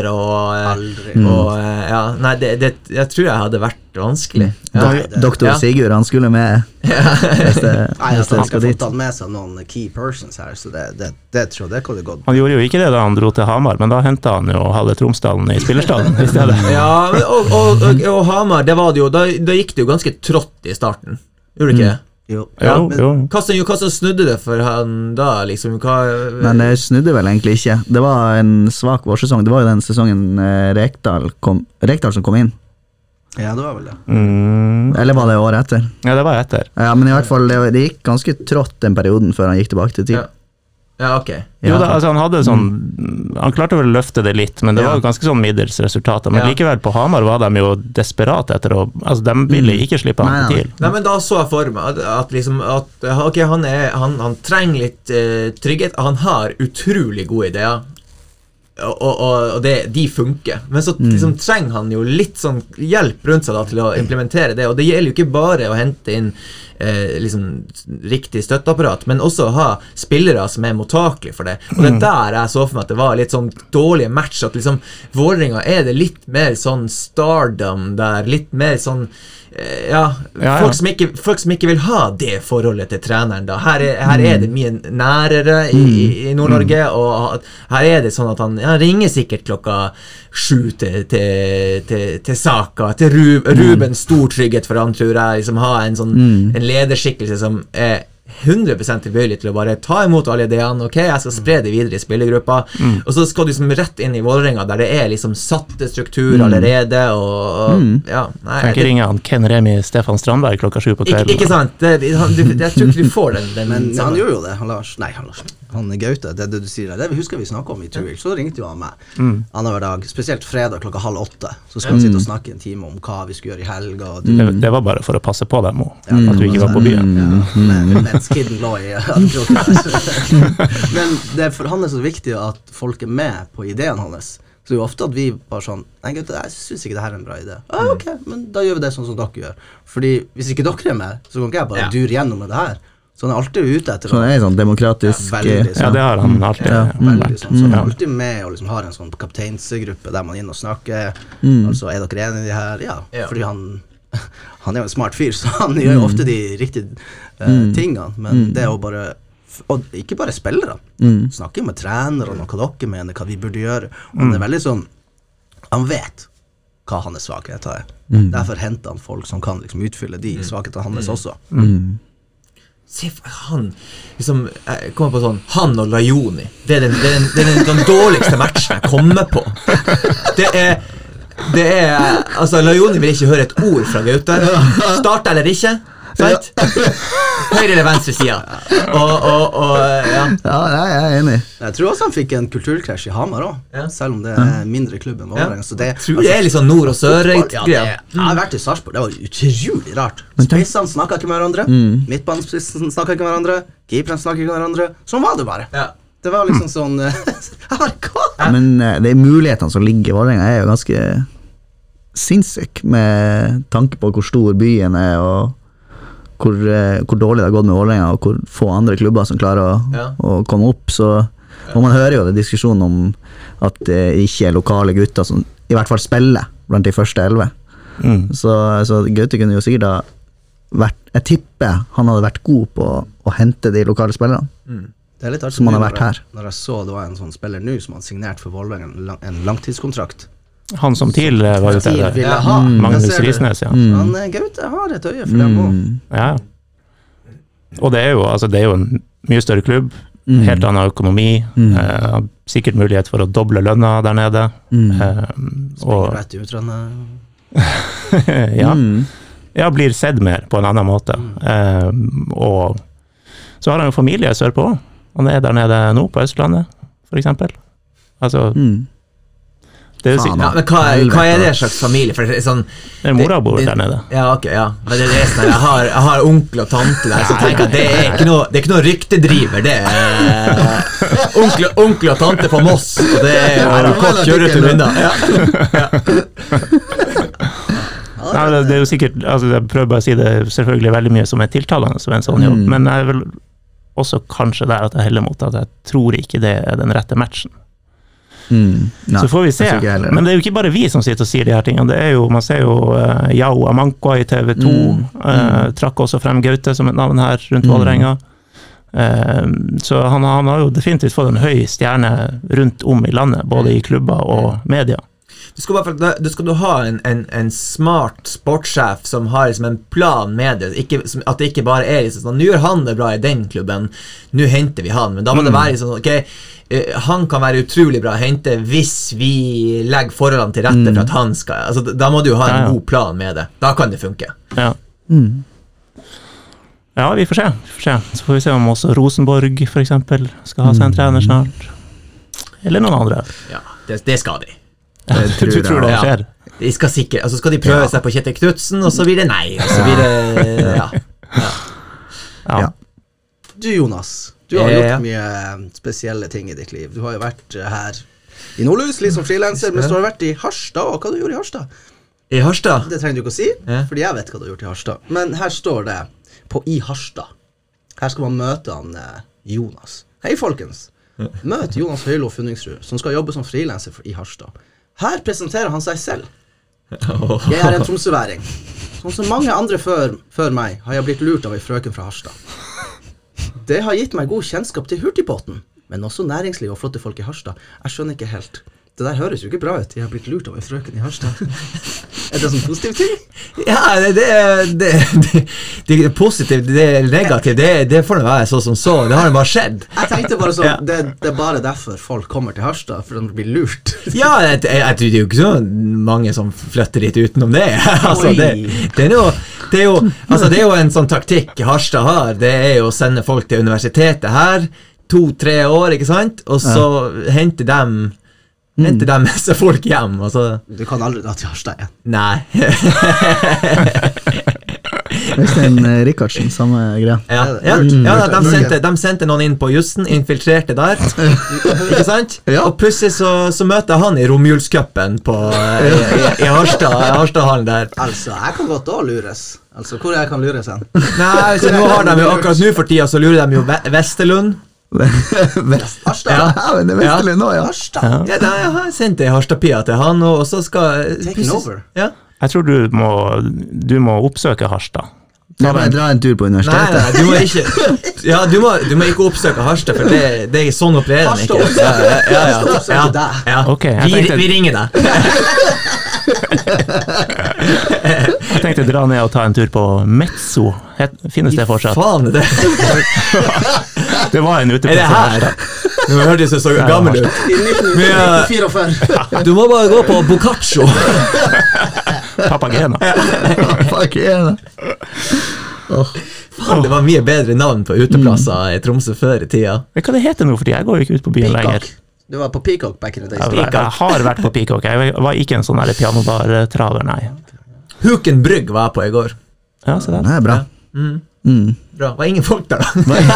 jeg tror jeg hadde vært vanskelig. Doktor Sigurd, han skulle med hvis det han skal skal dit. få tatt med seg noen key persons her, så det tror jeg det kunne gått. Han gjorde jo ikke det da han dro til Hamar, men da hentet han jo Halle Tromsdalen i spillerstallen i stedet. Ja, og Hamar, det var det jo, da gikk det jo ganske trått i starten, gjorde det ikke det? Jo. Hva som snudde det for han da, liksom? Men det snudde vel egentlig ikke. Det var en svak vårsesong. Det var jo den sesongen Rekdal som kom inn. Ja, det var vel det. Eller var det året etter? Ja, det var etter. Ja, men i hvert fall, det gikk ganske trått den perioden før han gikk tilbake til TIL. Ja, ok. Jo da, altså han hadde sånn, han klarte vel å løfte det litt, men det var ganske sånn middels resultater. Men likevel på Hamar var de jo desperate etter å, altså de ville ikke slippe han til. Nei, men da så jeg for meg at liksom, ok, han trenger litt trygghet, han har utrolig gode ideer. Og de funker, men så liksom trenger han jo litt sånn hjelp rundt seg da til å implementere det, og det gjelder jo ikke bare å hente inn liksom riktig støtteapparat, men også ha spillere som er mottakelige for det, og det der jeg så for meg at det var litt sånn dårlige match, at liksom Vålerenga er det litt mer sånn stardom der, litt mer sånn folk som ikke vil ha det forholdet til treneren da. Her er det mye nærere i Nord-Norge, og her det sånn at han ringer sikkert klokka 7 til Saka, til Ruben, stor trygghet for han, tror jeg, liksom ha en sånn en lederskikkelse som 100% tilbøyelig til å bare ta imot alle ideene. Ok, jeg skal spre det videre i spillergruppa, og så skal du liksom rett inn i Vålerenga der det liksom satte struktur allerede, og kan ikke ringe han Ken Remi Stefan Strandberg klokka 7 på kvelden. Ikke sant, jeg tror ikke du får den men han gjør jo det, han Gaute, det du sier der, det husker vi snakket om i Tuil, så ringte jo han meg annenhver dag, spesielt fredag klokka 7:30, så skal vi sitte og snakke en time om hva vi skulle gjøre i helga. Det var bare for å passe på dem også, at du ikke var på byen. Mens kidden lå i men for han så viktig at folk med på ideen hans, så det jo ofte at vi bare sånn, nei Gaute, jeg synes ikke det her en bra idé. Ok, men da gjør vi det sånn som dere gjør, fordi hvis ikke dere med, så kan ikke jeg bare dure gjennom med det her. Så han alltid ute etter så det sånn demokratisk sånn. Det har han alltid veldig sånn, så han alltid med og liksom har en sånn kapteinsgruppe der man inn og snakker altså, dere enige i det her? Fordi han jo en smart fyr, så han gjør jo ofte de riktige tingene, men det jo bare og ikke bare spillere, snakker med trenere og hva dere mener, hva vi burde gjøre, og han veldig sånn, han vet hva hans svakheter derfor henter han folk som kan liksom utfylle de svakhetene hans også. Se for han liksom, jeg kommer på sånn han og Lajoni, det den dårligste matchen jeg kommer på. Det altså Lajoni vil ikke høre et ord fra Gaute, starte eller ikke, sant? Høyre eller venstre siden, og jeg enig. Jeg tror også han fikk en kulturkrasj i Hamar også, selv om det mindre klubb enn Vålerenga, så det tror det litt sånn nord- og sør-greier. Jeg har vært i Sarpsborg, det var utrolig rart. Spissene snakket ikke med hverandre, midtbanespissene snakket ikke med hverandre, keeperen snakket ikke med hverandre, sånn var det bare. Det var liksom sånn men de mulighetene som ligger i Vålerenga jo ganske sinnssyk med tanke på hvor stor byen og hvor dårlig det har gått med Vålerenga, og hvor få andre klubber som klarer å komme opp, og man hører jo det diskusjonen om at det ikke lokale gutter som i hvert fall spiller blant de første 11. Så Gaute kunne jo sikkert ha vært, jeg tipper han hadde vært god på å hente de lokale spillerne. Det litt artig som han har vært her. Når jeg så det var en sånn spiller nå som hadde signert for Vålerenga en langtidskontrakt. Han som TIL var ute der. Magnus Risnes, Han Gaute har et øye for dem også. Ja. Og det jo, altså, det jo en mye større klubb, helt annen økonomi, sikkert mulighet for å doble lønna der nede. Springer rett i utlandet. Ja, blir sett mer på en annen måte. Og så har han jo familie sørpå. Han der nede nå på Østlandet, for eksempel. Altså... Det men hva det slags familie? For det sånn... mora bor der nede. Ja, ok, ja. Men det sånn, jeg har onkel og tante der, så tenker jeg det er ikke noe ryktedriver, det onkel og tante på Moss, og det kort kjøretur unna. Nei, det jo sikkert, altså jeg prøver bare å si det selvfølgelig veldig mye som tiltalende som en sånn jobb, men jeg vil også kanskje der at jeg heller mot at jeg tror ikke det den rette matchen. Nei, så får vi se, men det jo ikke bare vi som sitter og sier de her tingene, det jo, man ser jo Yao Amankwa i TV2 trakk også frem Gaute som et navn her rundt Vålerenga, så han har jo definitivt fått en høy stjerne rundt om i landet, både i klubber og media. Du skal ha en smart sportssjef som har liksom en plan med det, at det ikke bare liksom sånn, nå gjør han det bra i den klubben, nå henter vi han, men da må det være sånn, ok, han kan være utrolig bra å hente hvis vi legger forholdene til rette for at han skal, altså, da må du jo ha en god plan med det, da kan det funke. Ja, vi får se. Så får vi se om også Rosenborg for eksempel skal ha seg en trener snart, eller noen andre. Ja, det skal de. Du tror det skjer? De skal sikkert, altså skal de prøve seg på Kjetil Knudsen, og så blir det nei, og så blir det ja. Du Jonas, du har gjort mye spesielle ting i ditt liv. Du har jo vært her i Nordlys, litt som freelancer, men så har du vært i Harstad, og hva du gjorde i Harstad? I Harstad? Det trenger du ikke å si, fordi jeg vet hva du har gjort i Harstad. Men her står det på i Harstad. Her skal man møte han Jonas. Hei folkens, møt Jonas Høylo Funningsrud, som skal jobbe som freelancer i Harstad. Her presenterer han seg selv. Jeg en tromsøværing. Sånn som mange andre før meg har jeg blitt lurt av en frøken fra Harstad. Det har gitt meg god kjennskap til hurtigbåten, men også næringsliv og flotte folk i Harstad. Jeg skjønner ikke helt. Det der høres jo ikke bra ut. Jeg har blitt lurt av en frøken i Harstad. Det sånn positiv ting? Ja, det er positivt, det er negativt, det får det være så som så. Det har bare skjedd. Jeg tenkte bare sånn, det er bare derfor folk kommer til Harstad, for de blir lurt. Ja, jeg tror det er jo ikke så mange som flytter dit utenom det. Altså, det er jo en sånn taktikk Harstad har. Det er jo å sende folk til universitetet her, 2-3 år, ikke sant? Og så hente dem med seg folk hjem, altså. Du kan aldri da til Harstad igjen. Nei. Øystein Rikardsen, samme greia. De sendte noen inn på Jussen, infiltrerte der, ikke sant? Ja. Og plutselig så møter han i romjulscupen i Harstadhallen der. Altså, jeg kan godt da lures. Altså, hvor jeg kan lures hen? Nei, så nå har de jo, akkurat nå for tida, så lurer de jo Vesterlund. Harstad? Ja, men det er Vesterlund nå, ja. Harstad? Ja, jeg har sendt en Harstad-pia til han, og så skal... Taking over? Ja. Jeg tror du må oppsøke Harstad. Ja, men dra en tur på universitetet. Nei, du må ikke. Ja, du må ikke oppsøke Harstad, for det er sånn opererer den ikke. Ja. Okay, vi ringer deg. Jeg tenkte dra ned og ta en tur på Metso. Finnes det fortsatt? Faen er det? Det var en uteplass. Er det her? Nå hørtes det så gammel ut. I 1944. Du må bare gå på Boccaccio. Papagena. Papagena. Faen, det var mye bedre navn på uteplasser i Tromsø før i tida. Hva det heter nå, fordi jeg går jo ikke ut på byen lenger. Du var på Peacock back in the days. Jeg har vært på Peacock. Jeg var ikke en sånn pianobar-traver, nei. Huken Brygg var jeg på i går. Ja, så det er bra. Bra, var ingen folk der da?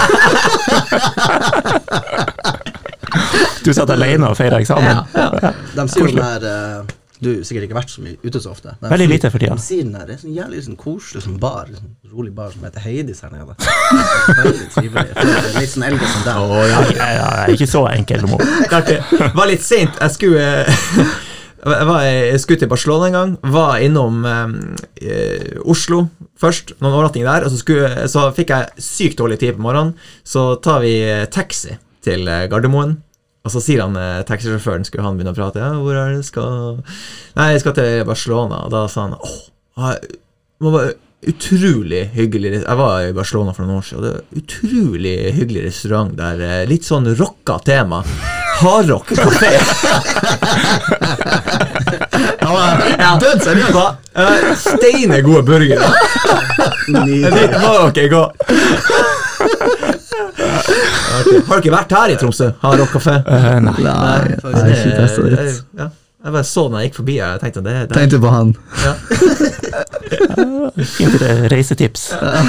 Du satt alene og feiret eksamen. Ja. De sier jo der... Du har sikkert ikke vært så mye ute så ofte. Veldig lite for tida. De sier den der, det er sånn jævlig sånn koselig sånn bar, sånn rolig bar som heter Heidis her nede. Veldig trivelig. Det er litt sånn eldre som der. Jeg er ikke så enkel mot. Det var litt sent. Jeg skulle til Barcelona en gang, var innom Oslo først, noen overnattinger der, og så fikk jeg sykt dårlig tid på morgenen, så tar vi taxi til Gardermoen. Og så sier han, taxisjåføren, skulle han begynne å prate, ja, hvor er det skal... Nei, jeg skal til Barcelona, og da sa han, det var utrolig hyggelig, jeg var i Barcelona for noen år siden, og det var utrolig hyggelig restaurant der, litt sånn rocka tema, hardrock kafé. Ja, død seriøst. Steine gode burger. Dit må dere gå. Har du ikke vært her i Tromsø? Har dere kafé? Nei. Jeg har ikke testet det. Jeg bare så når jeg gikk forbi, jeg tenkte det. Tenkte på han. Ja. Fint reisetips.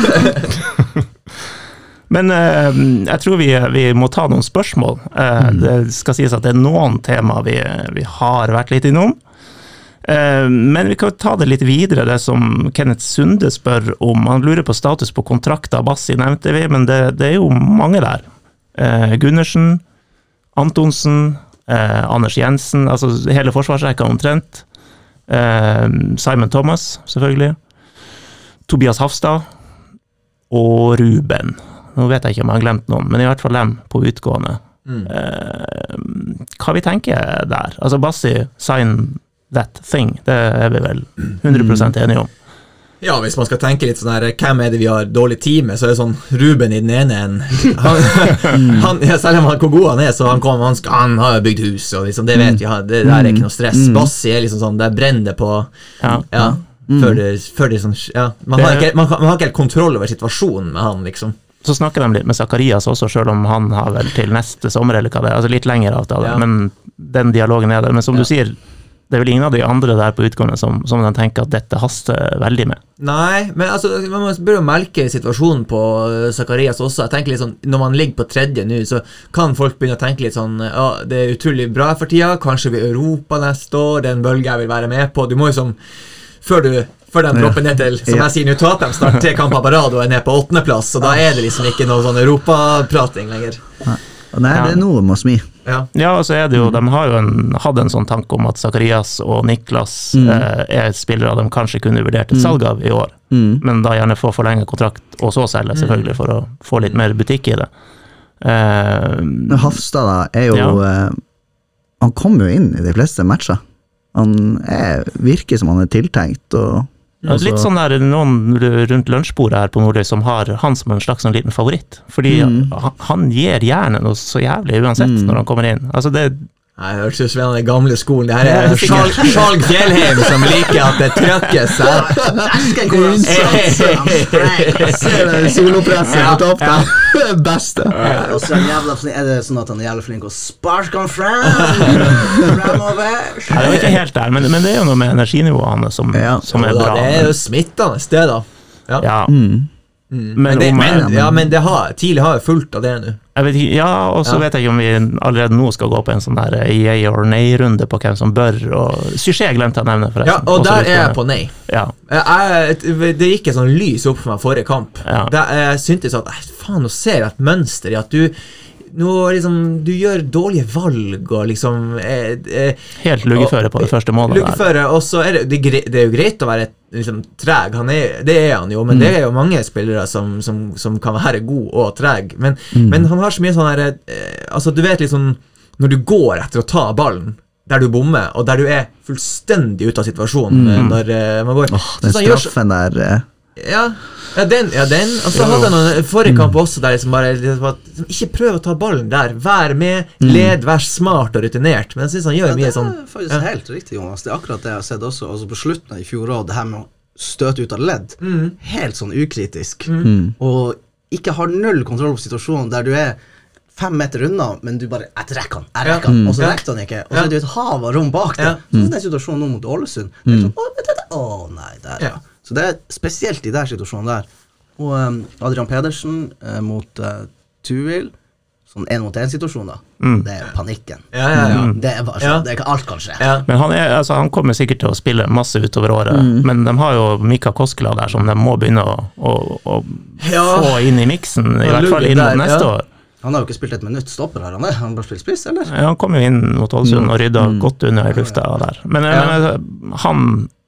Men jeg tror vi må ta noen spørsmål. Det skal sies at det er noen tema vi har vært litt innom. Men vi kan ta det litt videre, det som Kenneth Sunde spør om. Han lurer på status på kontrakter. Bassi nevnte vi, men det er jo mange der. Gundersen, Antonsen, Anders Jensen, altså hele forsvarsrekka omtrent. Simon Thomas, selvfølgelig. Tobias Hafstad og Ruben. Nå vet jeg ikke om jeg har glemt noen, men i hvert fall dem på utgående. Hva vi tenker der? Altså Bassi, sign that thing, det er vi vel 100% enige om. Ja, hvis man skal tenke litt sånn her, hvem er det vi har dårlig tid med, så er det sånn Ruben i den ene selv om han hvor god han er, så han har jo bygd hus, og liksom, det vet vi, det der er ikke noe stress. Bassi er liksom sånn, det brenner på, før det sånn, man har ikke helt kontroll over situasjonen med han, liksom. Så snakker de litt med Zacharias også, selv om han har vel til neste sommer, eller hva det er, altså litt lenger avtale, men den dialogen er der. Men som du sier, det er vel ingen av de andre der på utgående som de tenker at dette haster veldig med. Nei, men altså, man bør jo melke situasjonen på Zacharias også. Jeg tenker litt sånn, når man ligger på tredje nå, så kan folk begynne å tenke litt sånn, ja, det er utrolig bra for tida, kanskje vi Europa neste år, den bølge jeg vil være med på. Du må jo som, før den dropper ned til, som jeg sier, nå taper de snart 3 kamper på rad og er ned på 8. plass, så da er det liksom ikke noe sånn Europa-prating lenger. Nei, det er noe må smi. Ja, og så det jo, de har jo hatt en sånn tanke om at Zacharias og Niklas spillere de kanskje kunne vurdert et salg av i år, men da gjerne få forlenge kontrakt og så selge selvfølgelig for å få litt mer butikk i det. Hafstad da, jo han kommer jo inn i de fleste matcher. Han virker som han tiltenkt og litt sånn der noen rundt lunsjbordet her på Nordløy som har han som en slags sånn liten favoritt, fordi han gir gjerne noe så jævlig uansett når han kommer inn. Altså det jeg høres ut som den gamle skolen. Det her Skjalg Fjellheim som liker at det trøkkes. Ser det solopresset på topp da. Beste. Og så det sånn at han jævlig flink å sparke han fremover. Det ikke helt der, men det jo noe med energinivået hans som bra. Det jo smittende sted da. Ja. Men det tidlig har jo fullt av det nå. Jeg vet ikke, og så vet jeg ikke om vi allerede nå skal gå på en sånn der yay or nay-runde på hvem som bør, og Suchet glemte jeg å nevne forresten. Ja, og der jeg på nei. Ja. Det gikk en sånn lys opp for meg forrige kamp. Jeg syntes at, faen, nå ser jeg et mønster i at du gjør dårlige valg og liksom helt luggeføre på det første målet luggeføre, og så det jo greit å være liksom treg, det han jo, men det jo mange spillere som kan være god og treg, men han har så mye sånn her altså du vet liksom, når du går etter å ta ballen der du bommer, og der du fullstendig ute av situasjonen når man går den straffen der den og så hadde han en forrige kamp også der liksom bare liksom, ikke prøv å ta ballen der, vær med led, vær smart og rutinert, men jeg synes han gjør mye sånn det faktisk helt riktig, Jonas, det akkurat det jeg har sett også, altså på slutten i fjor det her med å støte ut av ledd helt sånn ukritisk og ikke har null kontroll på situasjonen der du 5 meter unna, men du bare jeg rekker han, og så rekker han ikke og så det et hav av rom bak det så den situasjonen nå mot Ålesund nei, der så det spesielt i der situasjonen der. Og Adrian Pedersen mot Tuil, sånn 1-mot-1-situasjon da. Det panikken. Det bare sånn, det ikke alt kan skje. Men han kommer sikkert til å spille masse utover året, men de har jo Mika Koskela der som de må begynne å få inn i miksen, i hvert fall inn mot neste år. Han har jo ikke spilt et minutt stopper her, han bare spilt spiss, eller? Ja, han kom jo inn mot Ålesund og rydda godt under i lufta der. Men han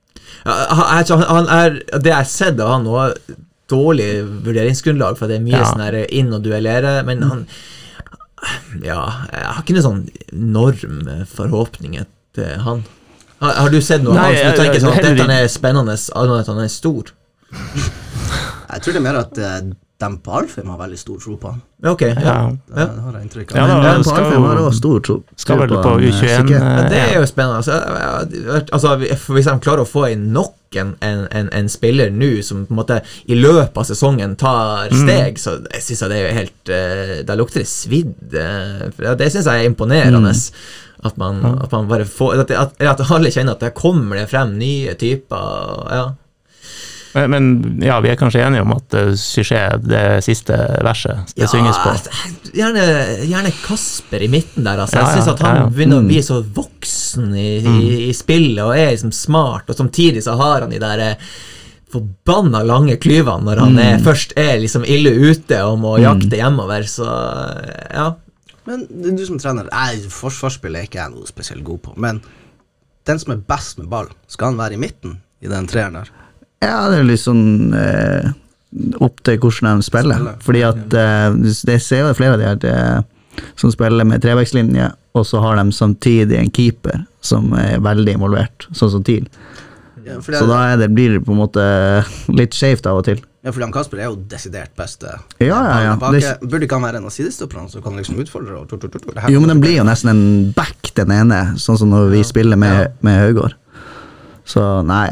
det jeg har sett av han var dårlig vurderingsgrunnlag for det mye sånn her inn og duellere, men han jeg har ikke noen sånn enorm forhåpninger til han. Har du sett noe av han som du tenker sånn at dette spennende, at han stor? Jeg tror det mer at de på Alfheim har veldig stor tro på han. Ok, det har jeg inntrykk av. Men på Alfheim har også stor tro. Skal vel på U21. Det jo spennende. Altså, hvis de klarer å få inn nok en spiller nå som på en måte i løpet av sesongen tar steg, så jeg synes det jo helt da lukter det svidd. Det synes jeg imponerende. At man bare får at alle kjenner at det kommer det frem nye typer, Men vi kanskje enige om at Suchet, det siste verset, det synges på. Gjerne Kasper i midten der, altså. Jeg synes at han begynner å bli så voksen i spillet, og liksom smart, og samtidig så har han de der forbanna lange klyvene når han først liksom ille ute og må jakte hjemover, så Men du som trener, forsvarsspill ikke noe spesielt god på, men den som best med ball, skal han være i midten i den treeren der? Ja, det litt sånn opp til hvordan de spiller. Fordi at det ser jo flere av de her som spiller med trevekslinje, og så har de samtidig en keeper som veldig involvert, sånn som TIL. Så da blir det på en måte litt skjevt av og til. Ja, fordi han Kasper jo desidert beste. Ja. Burde ikke han være en av sidestopperne, så kan han liksom utfordre. Jo, men den blir jo nesten en back, den ene, sånn som når vi spiller med Høygård. Så nei,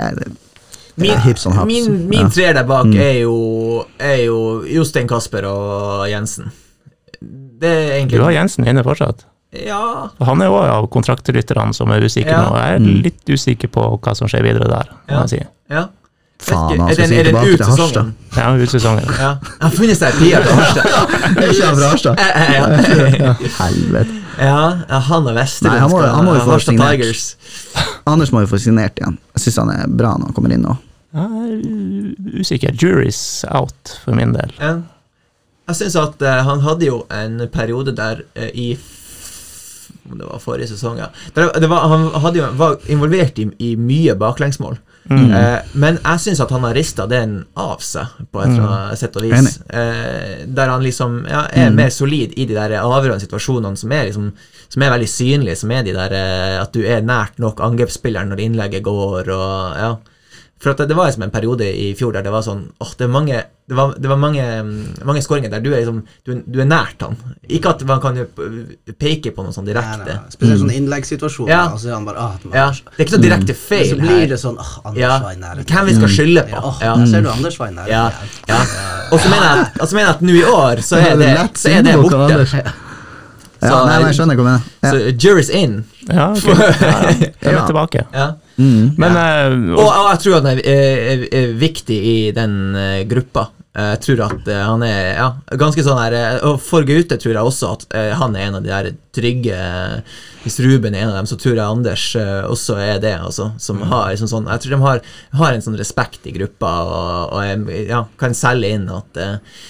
Min treer der bak jo Jostein, Kasper og Jensen. Det egentlig Du har Jensen inne fortsatt? Ja. Han jo også av kontraktrytterne som usikker nå. Jeg litt usikker på hva som skjer videre der, må jeg si. Ja. Faen, han skal si tilbake til Harstad. Ja, ut sesongen. Ja. Han funnet seg Pia til Harstad. Ikke fra Harstad. Helvete. Ja, han og Vester. Nei, han må jo få signert. Anders må jo få signert igjen. Jeg synes han bra når han kommer inn nå. Usikker. Jury's out for min del. Ja. Jeg synes at han hadde jo en periode der i det var forrige sesong, ja. Han var involvert i mye baklengsmål. Men jeg synes at han har ristet den av seg på et eller annet sett og vis. Der han liksom mer solid i de der avgjørende situasjonene som liksom, som veldig synlige, som de der at du nært nok angrepsspilleren når innlegget går, og ja. For at det var liksom en periode i fjor der det var sånn, det var mange skåringer der du liksom, du nært han. Ikke at man kan peke på noe sånn direkte. Nei. Spesielt sånn innleggssituasjon. Og så han bare, det er ikke så direkte feil her. Så blir det sånn, Anders var i nærheten. Hvem vi skal skylde på. Der ser du Anders var i nærheten. Og så mener jeg at nå i år, så det borte. Nei, jeg skjønner hva jeg mener. Så jury's in. Ja, okay. Jeg er tilbake. Men, og jeg tror at han er viktig i den gruppa. Jeg tror at han ganske sånn her, og for Gaute tror jeg også at han er en av de der trygge. Hvis Ruben er en av dem, så tror jeg Anders også er det, altså, som har liksom sånn, jeg tror de har en sånn respekt i gruppa, og kan selge inn at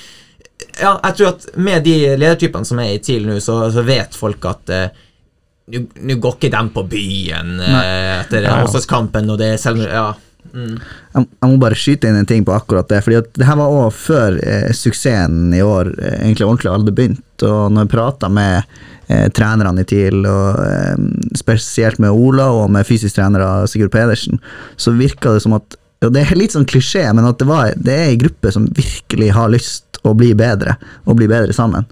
jeg tror at med de ledertypene som i TIL nå, så vet folk at nå går ikke dem på byen etter Åsåskampen, og det selv, Jeg må bare skyte inn en ting på akkurat det, fordi at det her var også før suksessen i år egentlig ordentlig aldri begynt, og når jeg pratet med trenerne i TIL, og spesielt med Ola og med fysisk trenere Sigurd Pedersen, så virket det som at, og det litt sånn klisjé, men at det en gruppe som virkelig har lyst å bli bedre sammen.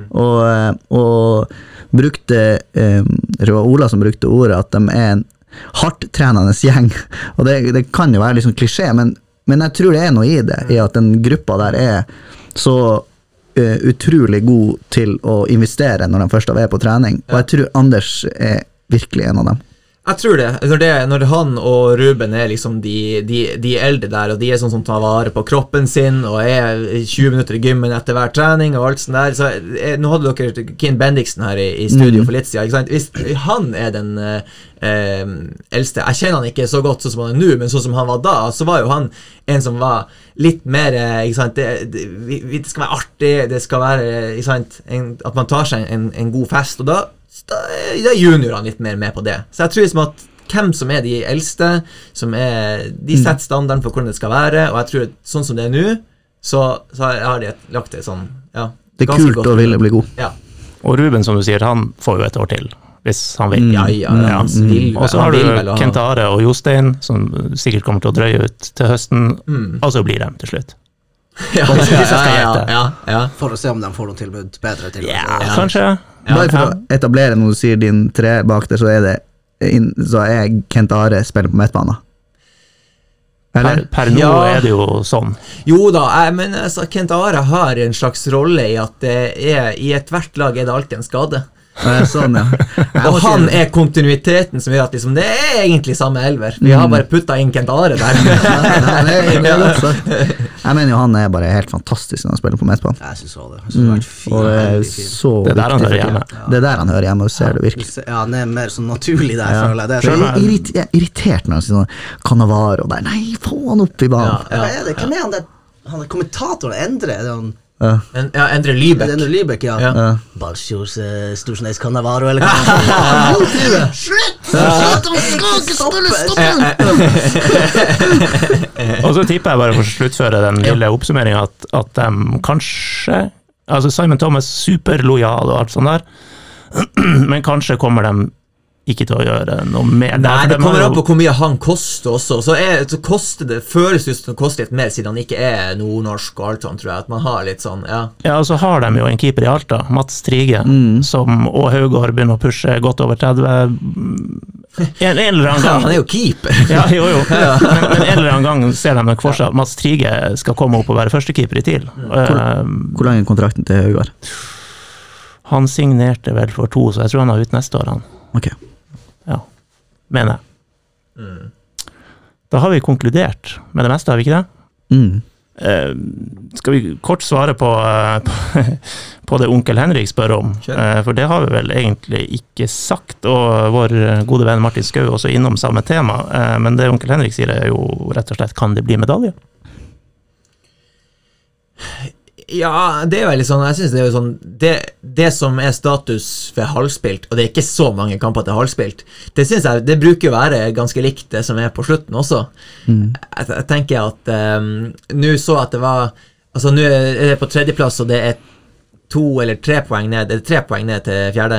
Og brukte, det var Ola som brukte ordet, at de en hardt trenende gjeng, og det kan jo være litt sånn klisjé, men jeg tror det noe i det, i at den gruppa der så utrolig god til å investere når de først er på trening, og jeg tror Anders virkelig en av dem. Jeg tror det, når han og Ruben liksom de eldre der, og de sånn som tar vare på kroppen sin, og 20 minutter i gymmen etter hver trening, og alt sånt der, så nå hadde dere Ken Bendiksen her i studio for litt siden, ikke sant? Hvis han den eldste, jeg kjenner han ikke så godt sånn som han nå, men sånn som han var da, så var jo han en som var litt mer, ikke sant, det skal være artig, det skal være, ikke sant, at man tar seg en god fest, og da er juniorene litt mer med på det. Så jeg tror liksom at hvem som de eldste, de setter standarden for hvordan det skal være, og jeg tror at sånn som det nå, så har de lagt det sånn, det kult å ville bli god. Og Ruben, som du sier, han får jo et år til, hvis han vil. Og så har du Kentare og Jostein, som sikkert kommer til å drøye ut til høsten, og så blir de til slutt. For å se om de får noe tilbud, bedre tilbud. Kanskje. Bare for å etablere når du sier din tre bak der, så Kent Are spiller på midtbanen. Per nå det jo sånn. Jo da, men altså, Kent Are har en slags rolle i at i et hvert lag det alltid en skade. Sånn, og han kontinuiteten som gjør at liksom, det egentlig samme elver. Vi har bare puttet inn Kent Are der. Jeg mener jo han bare helt fantastisk når han spiller på midtbanen. Jeg synes også det. Og det der han hører hjemme. Det der han hører hjemme, og ser det virkelig. Ja, han mer sånn naturlig der, føler jeg. Jeg er irritert når han sier sånn, Cannavaro der, nei, få han opp i banen. Hvem han der? Han kommentatoren Endre, det han Men Endre Lybekk. Endre Lybekk, Balsjors Storsnes Cannavaro, eller hva? Slutt! Han skal ikke spille stoppen! Og så tipper jeg bare for å sluttføre den lille oppsummeringen at de kanskje, altså Simon Thomas superlojal og alt sånt der, men kanskje kommer de ikke til å gjøre noe mer. Nei, det kommer an på hvor mye han koster også. Så koster det, føles ut som det koster litt mer, siden han ikke nordnorsk og alt sånt, tror jeg, at man har litt sånn, Ja, og så har de jo en keeper i Alta, Mats Strige, som og Haugård begynner å pushe godt over 30. En eller annen gang. Han jo keeper. Ja, jo. Men en eller annen gang ser de nok for seg at Mats Strige skal komme opp og være første keeper i TIL. Hvor lang kontrakten til Haugård? Han signerte vel for 2, så jeg tror han har ut neste år, han. Ok. Ja, mener jeg. Da har vi konkludert med det meste, har vi ikke det? Skal vi kort svare på det onkel Henrik spør om? For det har vi vel egentlig ikke sagt, og vår gode venn Martin Skau også innom samme tema, men det onkel Henrik sier jo rett og slett, kan det bli medalje? Ja, det veldig sånn, jeg synes det sånn det som status for halvspilt, og det ikke så mange kamper til halvspilt, det synes jeg, det bruker å være ganske likt det som på slutten også. Jeg tenker at nå så at det var, altså nå det på tredjeplass, og det 2 eller 3 poeng ned, det 3 poeng ned til fjerde.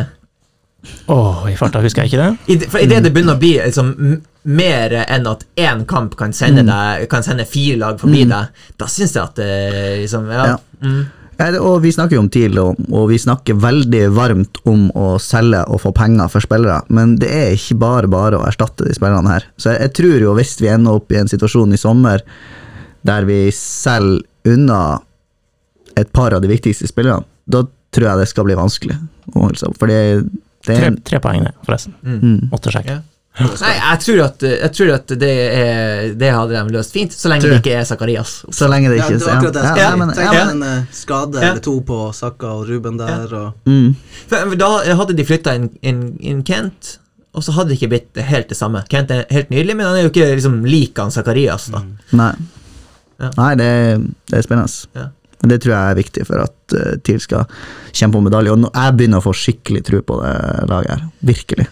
I farta husker jeg ikke det. For i det begynner å bli liksom mer enn at en kamp kan sende deg, kan sende 4 lag forbi deg, da synes jeg at det liksom, Og vi snakker jo om TIL, og vi snakker veldig varmt om å selge og få penger for spillere, men det ikke bare å erstatte de spillerne her. Så jeg tror jo hvis vi ender opp i en situasjon i sommer der vi selger unna et par av de viktigste spillerne, da tror jeg det skal bli vanskelig. For det 3 poeng ned, forresten. 8 sjekk. Nei, jeg tror at det hadde de løst fint, så lenge det ikke Zacharias. Så lenge det ikke det var akkurat det. Tenk en skade eller 2 på Saka og Ruben der. For da hadde de flyttet inn Kent, og så hadde det ikke blitt helt det samme. Kent helt nydelig, men han jo ikke liksom lik han Zacharias da. Nei, det spennende. Det tror jeg viktig for at TIL skal kjempe om medalje, og jeg begynner å få skikkelig tro på det laget her, virkelig.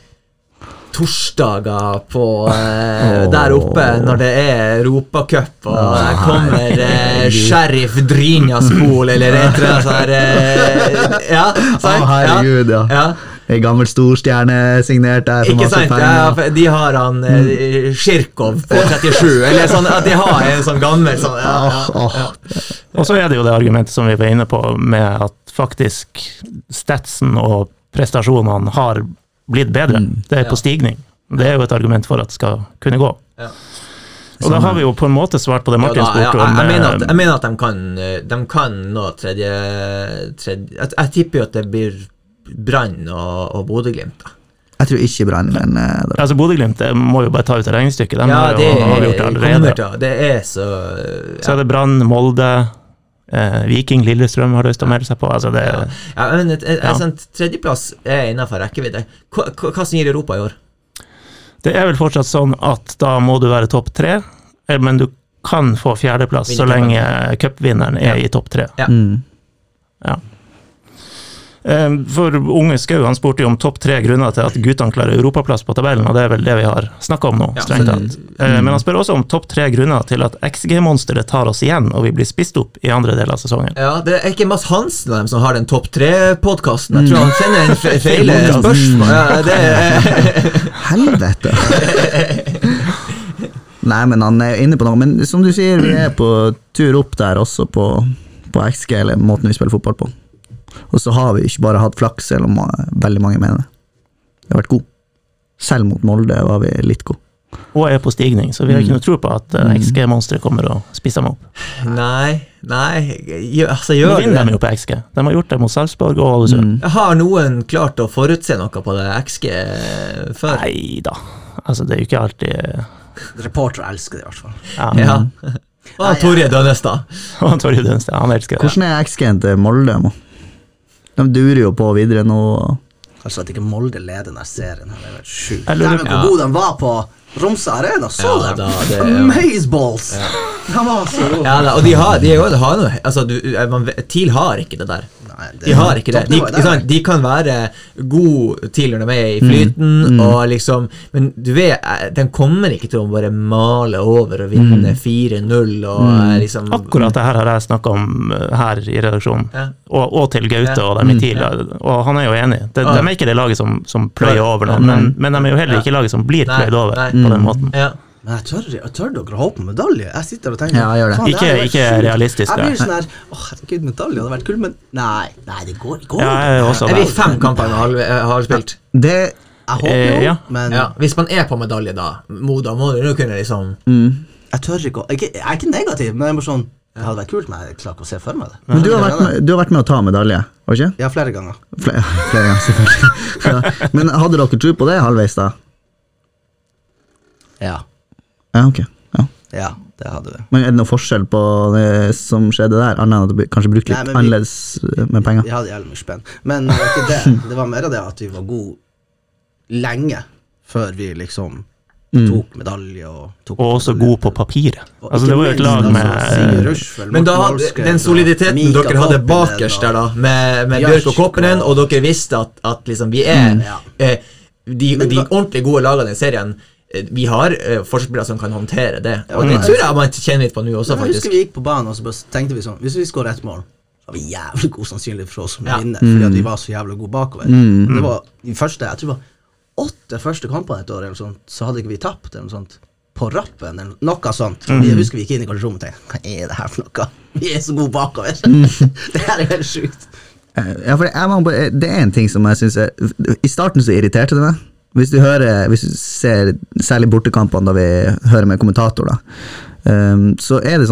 Torsdager på der oppe når det Europacup og der kommer Sheriff Drinjaspol eller et eller annet herregud, ja. En gammel storstjerne signert der for masse penger. Ja, de har han Shirkov på 37, eller sånn, at de har en sånn gammel sånn, Og så det jo det argumentet som vi var inne på med at faktisk statsen og prestasjonene har blitt bedre. Det på stigning. Det jo et argument for at det skal kunne gå. Og da har vi jo på en måte svart på det Martin spurte om. Jeg mener at de kan nå tredje jeg tipper jo at det blir Brann og Bodø-Glimt da. Jeg tror ikke Brann, men altså Bodø-Glimt må jo bare ta ut det regnestykket. De har jo avgjort allerede. Det så Så det Brann, Molde, Viking, Lillestrøm har lyst til å melde seg på. Altså det, men sånn tredjeplass innenfor rekkevidde. Hva som gir Europa i år? Det vel fortsatt sånn at da må du være topp 3, men du kan få fjerdeplass så lenge cupvinneren i topp 3. Ja. For Unge Skau, han spurte jo om topp 3 grunner til at guttene klarer europaplass på tabellen, og det vel det vi har snakket om nå, strengt tatt. Men han spør også om topp 3 grunner til at XG-monsteret tar oss igjen, og vi blir spist opp i andre del av sesongen. Ja, det ikke Mads Hansen av dem som har den topp 3-podcasten. Jeg tror han sender en feil spørsmål. Ja, helvete! Nei, men han inne på noe. Men som du sier, vi på tur opp der også på XG, eller måten vi spiller fotball på. Og så har vi ikke bare hatt flaks, selv om veldig mange mener det. Det har vært god. Selv mot Molde var vi litt god. Og på stigning, så vi har ikke noe tro på at XG-monsteret kommer og spiser meg opp. Nei, altså gjør det. Nå vinner de jo på XG. De har gjort det mot Salzburg og Ålesund. Har noen klart å forutse noe på det XG før? Nei da, altså det jo ikke alltid... Reporter elsker det i hvert fall. Ja. Og Torje Dønnestad. Han elsker det. Hvordan XG-en til Molde nå? De durer jo på videre nå. Altså at ikke Molde leder denne serien her, det vært sjukt. Hvor god de var på Romsa Arena, så Amazeballs! De var så gode. Ja, og de har noe, altså TIL har ikke det der. Nei, de har ikke det. De kan være god til når de i flyten, og liksom, men du vet, den kommer ikke til å bare male over og vinne 4-0, og liksom... Akkurat det her har jeg snakket om her i redaksjonen, og til Gaute og dem i TIL, og han jo enig. De ikke det laget som pløyer over noen, men de jo heller ikke laget som blir pløyd over på den måten. Men jeg tør dere håpe på medalje? Jeg sitter og tenker gjør det. Ikke realistisk. Jeg blir sånn her, herregud, medalje hadde vært kul, men nei, det går ikke. Vi 5 kamper har spilt. Det jeg håper jo, men hvis man på medalje da, må du kunne liksom jeg tør ikke, jeg ikke negativ, men jeg bare sånn, det hadde vært kult, men jeg klarer ikke å se for meg det. Men du har vært med å ta medalje, var ikke? Ja, flere ganger. Flere ganger, selvfølgelig. Men hadde dere tro på det halvveis da? Ja. Ja, ok. Ja, det hadde vi. Men det noe forskjell på det som skjedde der, annet enn at du kanskje brukte litt annerledes med penger? Vi hadde jævlig mye spenn. Men det var ikke det. Det var mer av det at vi var gode lenge før vi liksom tok medalje og også god på papiret. Altså det var jo et lag med Men da den soliditeten dere hadde bakerst der da, med Bjørk og Koppenen, og dere visste at liksom vi de ordentlig gode lagene i serien, vi har forsvarsspillere som kan håndtere det, og det tror jeg man kjenner litt på nå også, faktisk. Jeg husker vi gikk på banen, og så tenkte vi sånn, hvis vi skårer ett mål, så var vi jævlig god sannsynlig for oss som vinner, fordi at vi var så jævlig god bakover. Det var de første, jeg tror det var 8 første kampene et år, eller sånt, så hadde ikke vi tapt eller sånt, på rappen, eller noe sånt. Jeg husker vi gikk inn i kanskje rommet og tenkte, hva det her for noe? Vi så gode bakover. Det her helt sykt. Ja, for det en ting som jeg synes i starten så irriterte det meg. Hvis du ser særlig bortekampene da vi hører med kommentator da, så det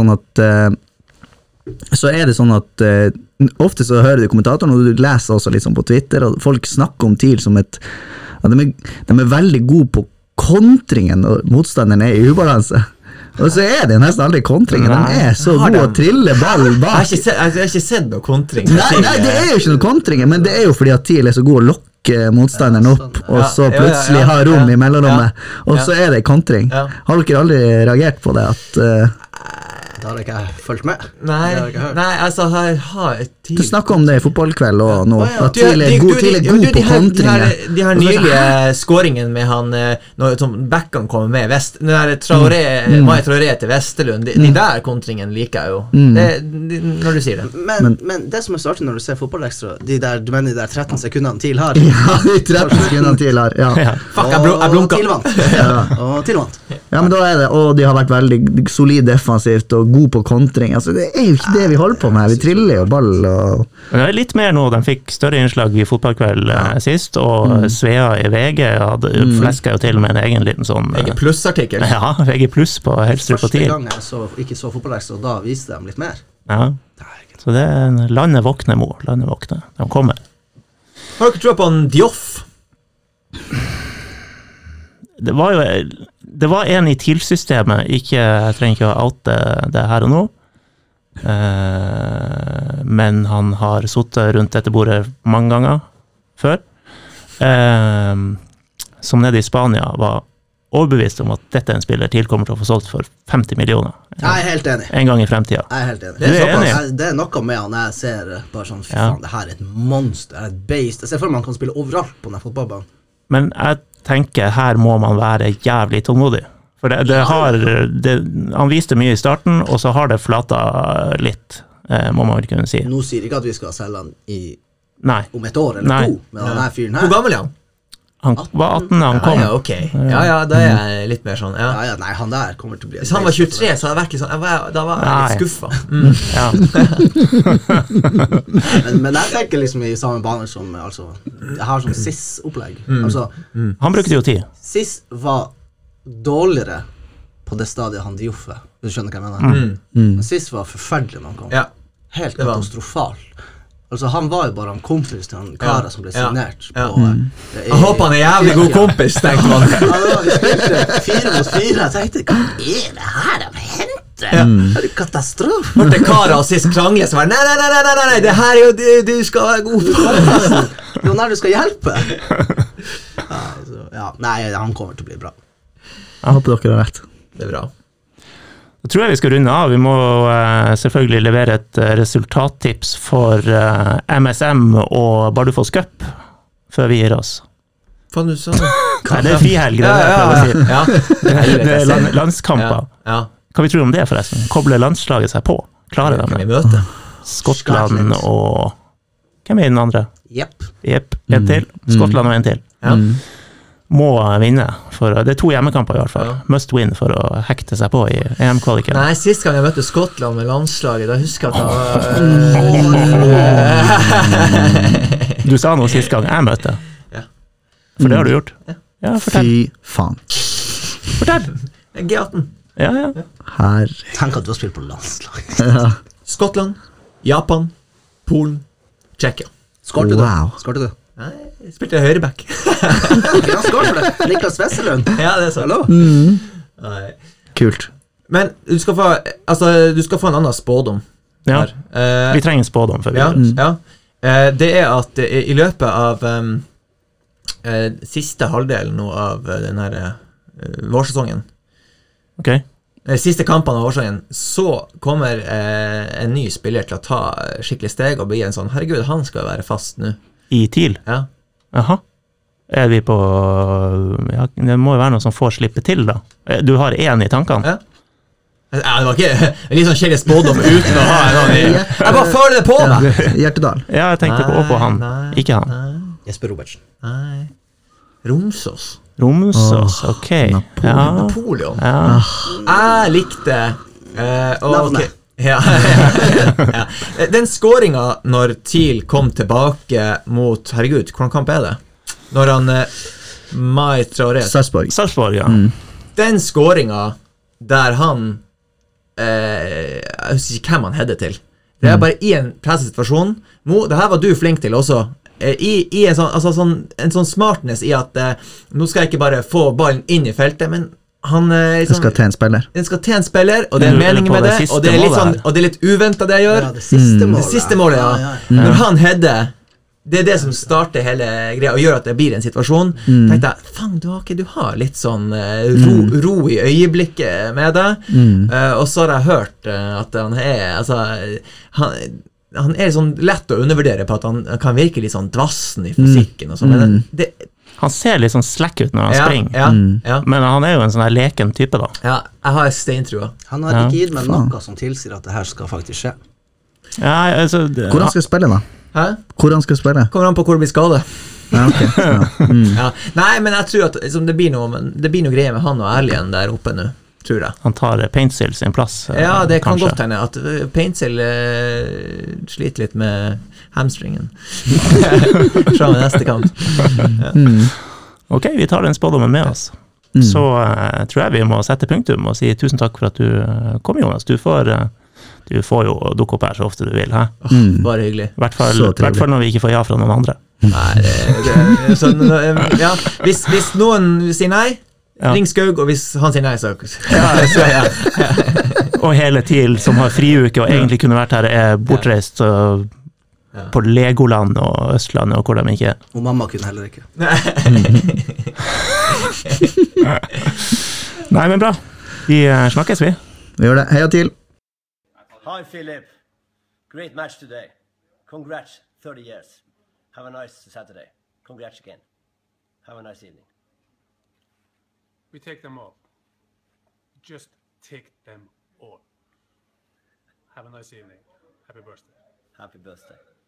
sånn at ofte så hører du kommentatoren, og du leser også litt sånn på Twitter, og folk snakker om TIL som de veldig gode på kontringen, og motstanderen i ubalanse. Og så det nesten aldri kontringen. De så gode å trille ball bak. Jeg har ikke sett noe kontring. Nei, det jo ikke noe kontring, men det jo fordi at TIL så gode å lokke motstanderen opp, og så plutselig ha rom i mellomrommet, og så det kontring. Har dere aldri reagert på det at Da har ikke jeg følt med. Nei, altså Du snakker om det i fotballkveld og nå, at TIL god på kontringer. De her nylige skåringen med han, når Beckham kommer med Vest, Mai Traoré til Vesterlund, de der kontringen liker jeg jo, når du sier det. Men det som så artig når du ser fotballekstra, du mener de der 13 sekundene TIL har? Ja, de 13 sekundene TIL har, ja. Fuck, jeg blunket. Og tilvant. Ja, men da det, og de har vært veldig solid defensivt og god på kontring. Altså, det jo ikke det vi holder på med. Vi triller jo ball. Og det litt mer nå. De fikk større innslag i fotballkveld sist, og Svea i VG flesket jo til med en egen liten sånn VG Plus-artikkel. Ja, VG Plus på Helstrup og TIL. Første gang jeg ikke så fotballekstra, da viste de litt mer. Ja, så det landet våkner, Mo. Landet våkner. De kommer. Har dere tro på en Dioff? Det var en i TIL-systemet, jeg trenger ikke å oute det her og nå, men han har suttet rundt dette bordet mange ganger før, som nede i Spania var overbevist om at dette en spiller TIL kommer til å få solgt for 50 millioner. Jeg helt enig. En gang i fremtiden. Jeg helt enig. Du enig? Det noe med han jeg ser bare sånn, fy faen, det her et monster, et beist. Jeg ser for meg han kan spille overalt på den fotballbanen. Men jeg tenker her må man være jævlig tålmodig. For han viste mye i starten, og så har det flata litt, må man vel kunne si. Nå sier ikke at vi skal selge han om et år eller to, men han fyren her. Hvor gammel han? Han var 18 da han kom. Ja, ok. Ja, da jeg litt mer sånn. Ja, nei, han der kommer til å bli... Hvis han var 23, så hadde jeg vært litt sånn, da var jeg litt skuffet. Men jeg tenker liksom i samme baner som, altså, jeg har sånn SIS-opplegg. Altså, han brukte jo tid. SIS var dårligere på det stadiet han Dioffe, hvis du skjønner hva jeg mener. Men SIS var forferdelig når han kom. Helt katastrofal. Altså, han var jo bare en kompis til han Kara som ble signert på... Jeg håper han jævlig god kompis, tenkte man. Vi spilte 4 mot 4, jeg tenkte, hva det her de henter? Det katastrofe. Hørte Kara og sist krangle, så var nei, det her jo du skal være god på. Det når du skal hjelpe. Nei, han kommer til å bli bra. Jeg håper dere har rett. Det bra. Da tror jeg vi skal runde av. Vi må selvfølgelig levere et resultattips for MSM og Bardufoss Cup før vi gir oss. Faen, du sa det. Nei, det frihelg, det landskamper. Hva vi tror om det forresten? Kobler landslaget seg på? Klarer de det? Kan vi møte? Skottland og... Hvem den andre? Jepp. En til. Skottland og en til. Ja. Må vinne, for det 2 hjemmekamper i hvert fall. Must win for å hekte seg på i EM-kvaliken. Nei, sist gang jeg møtte Skottland med landslaget, da husker jeg at det var... Du sa noe sist gang jeg møtte. For det har du gjort. Ja, fortell. Fy faen. Fortell. G18. Ja. Her. Tenk at du har spilt på landslaget. Skottland, Japan, Polen, Tsjekkia. Skårte du? Nei, jeg spilte høyreback. Han skår for det. Niklas Vesterlund. Ja, det så. Hallo? Kult. Men du skal få en annen spådom. Ja, vi trenger en spådom for videre. Det at i løpet av siste halvdelen nå av den her vårsesongen. Ok. Siste kampene av årsdagen, så kommer en ny spiller til å ta skikkelig steg og bli en sånn, herregud, han skal være fast nå. I TIL? Ja. Jaha. Er vi på... Ja, det må jo være noe som får slippe til, da. Du har en i tankene? Ja. Ja, det var ikke litt sånn kjedelig spådom uten å ha en annen i. Jeg bare føler det på! Hjertedal. Ja, jeg tenkte på han. Ikke han. Jesper Robertsen. Nei. Romsås. Romsås, ok. Napoleon. Ja. Jeg likte Navnet. Ja. Ja. Den skåringen når TIL kom tilbake mot, herregud, hvordan kamp er det? Når han Mai Traoré Sarpsborg, ja. Den skåringen der han jeg husker ikke hvem han hedde til. Det er bare i en pressesituasjon. Det her var du flink til også. I en sånn, altså en sånn smartness i at nå skal jeg ikke bare få ballen inn i feltet, men han liksom, skal til en spiller. Den skal til en spiller, og det er meningen med det, og det er litt sånn, og det er litt uventet det jeg gjør. Ja, det siste målet. Ja. Når han hedder, det er det som starter hele greia og gjør at det blir en situasjon. Tenkte jeg, faen, du har litt sånn ro i øyeblikket med deg. Og så har jeg hørt at han er, altså, han er sånn lett å undervurdere på at han kan virke litt sånn dvassen i fysikken og sånn, men han ser litt sånn slekk ut når han springer, ja. Men han er jo en sånn her leken type da. Ja, jeg har steintrua. Han har ikke gitt meg noe som tilsier at det her skal faktisk skje. Ja, altså... Hvor han skal spille da? Hæ? Hvor han skal spille? Kommer an på hvor det blir skade. Ja, ok. Ja. Nei, men jeg tror at liksom, det blir noe greier med han og Erlien der oppe nå, tror jeg. Han tar Paintsil sin plass. Ja, det kan kanskje. godt hende at Paintsil sliter litt med hamstringen fra med neste kamp. Ja. Ok, vi tar den spådommen med oss. Så tror jeg vi må sette punktum og si tusen takk for at du kom, Jonas. Du får jo dukke opp her så ofte du vil, hæ? Bare hyggelig. I hvert fall når vi ikke får ja fra noen andre. Nei, ja. Hvis noen sier nei, ring Skaug, og hvis han sier nei, så ja. Og hele TIL som har friuke og egentlig kunne vært her, er bortreist på Legoland og Østlandet og hvor de ikke er. Og mamma kunne heller ikke. Nei, men bra. Vi snakkes, vi. Vi gjør det. Heia TIL! Hi, Philip. Great match today. Congrats, 30 years. Have a nice Saturday. Congrats again. Have a nice evening. We take them all. Just take them all. Have a nice evening. Happy birthday. Happy birthday.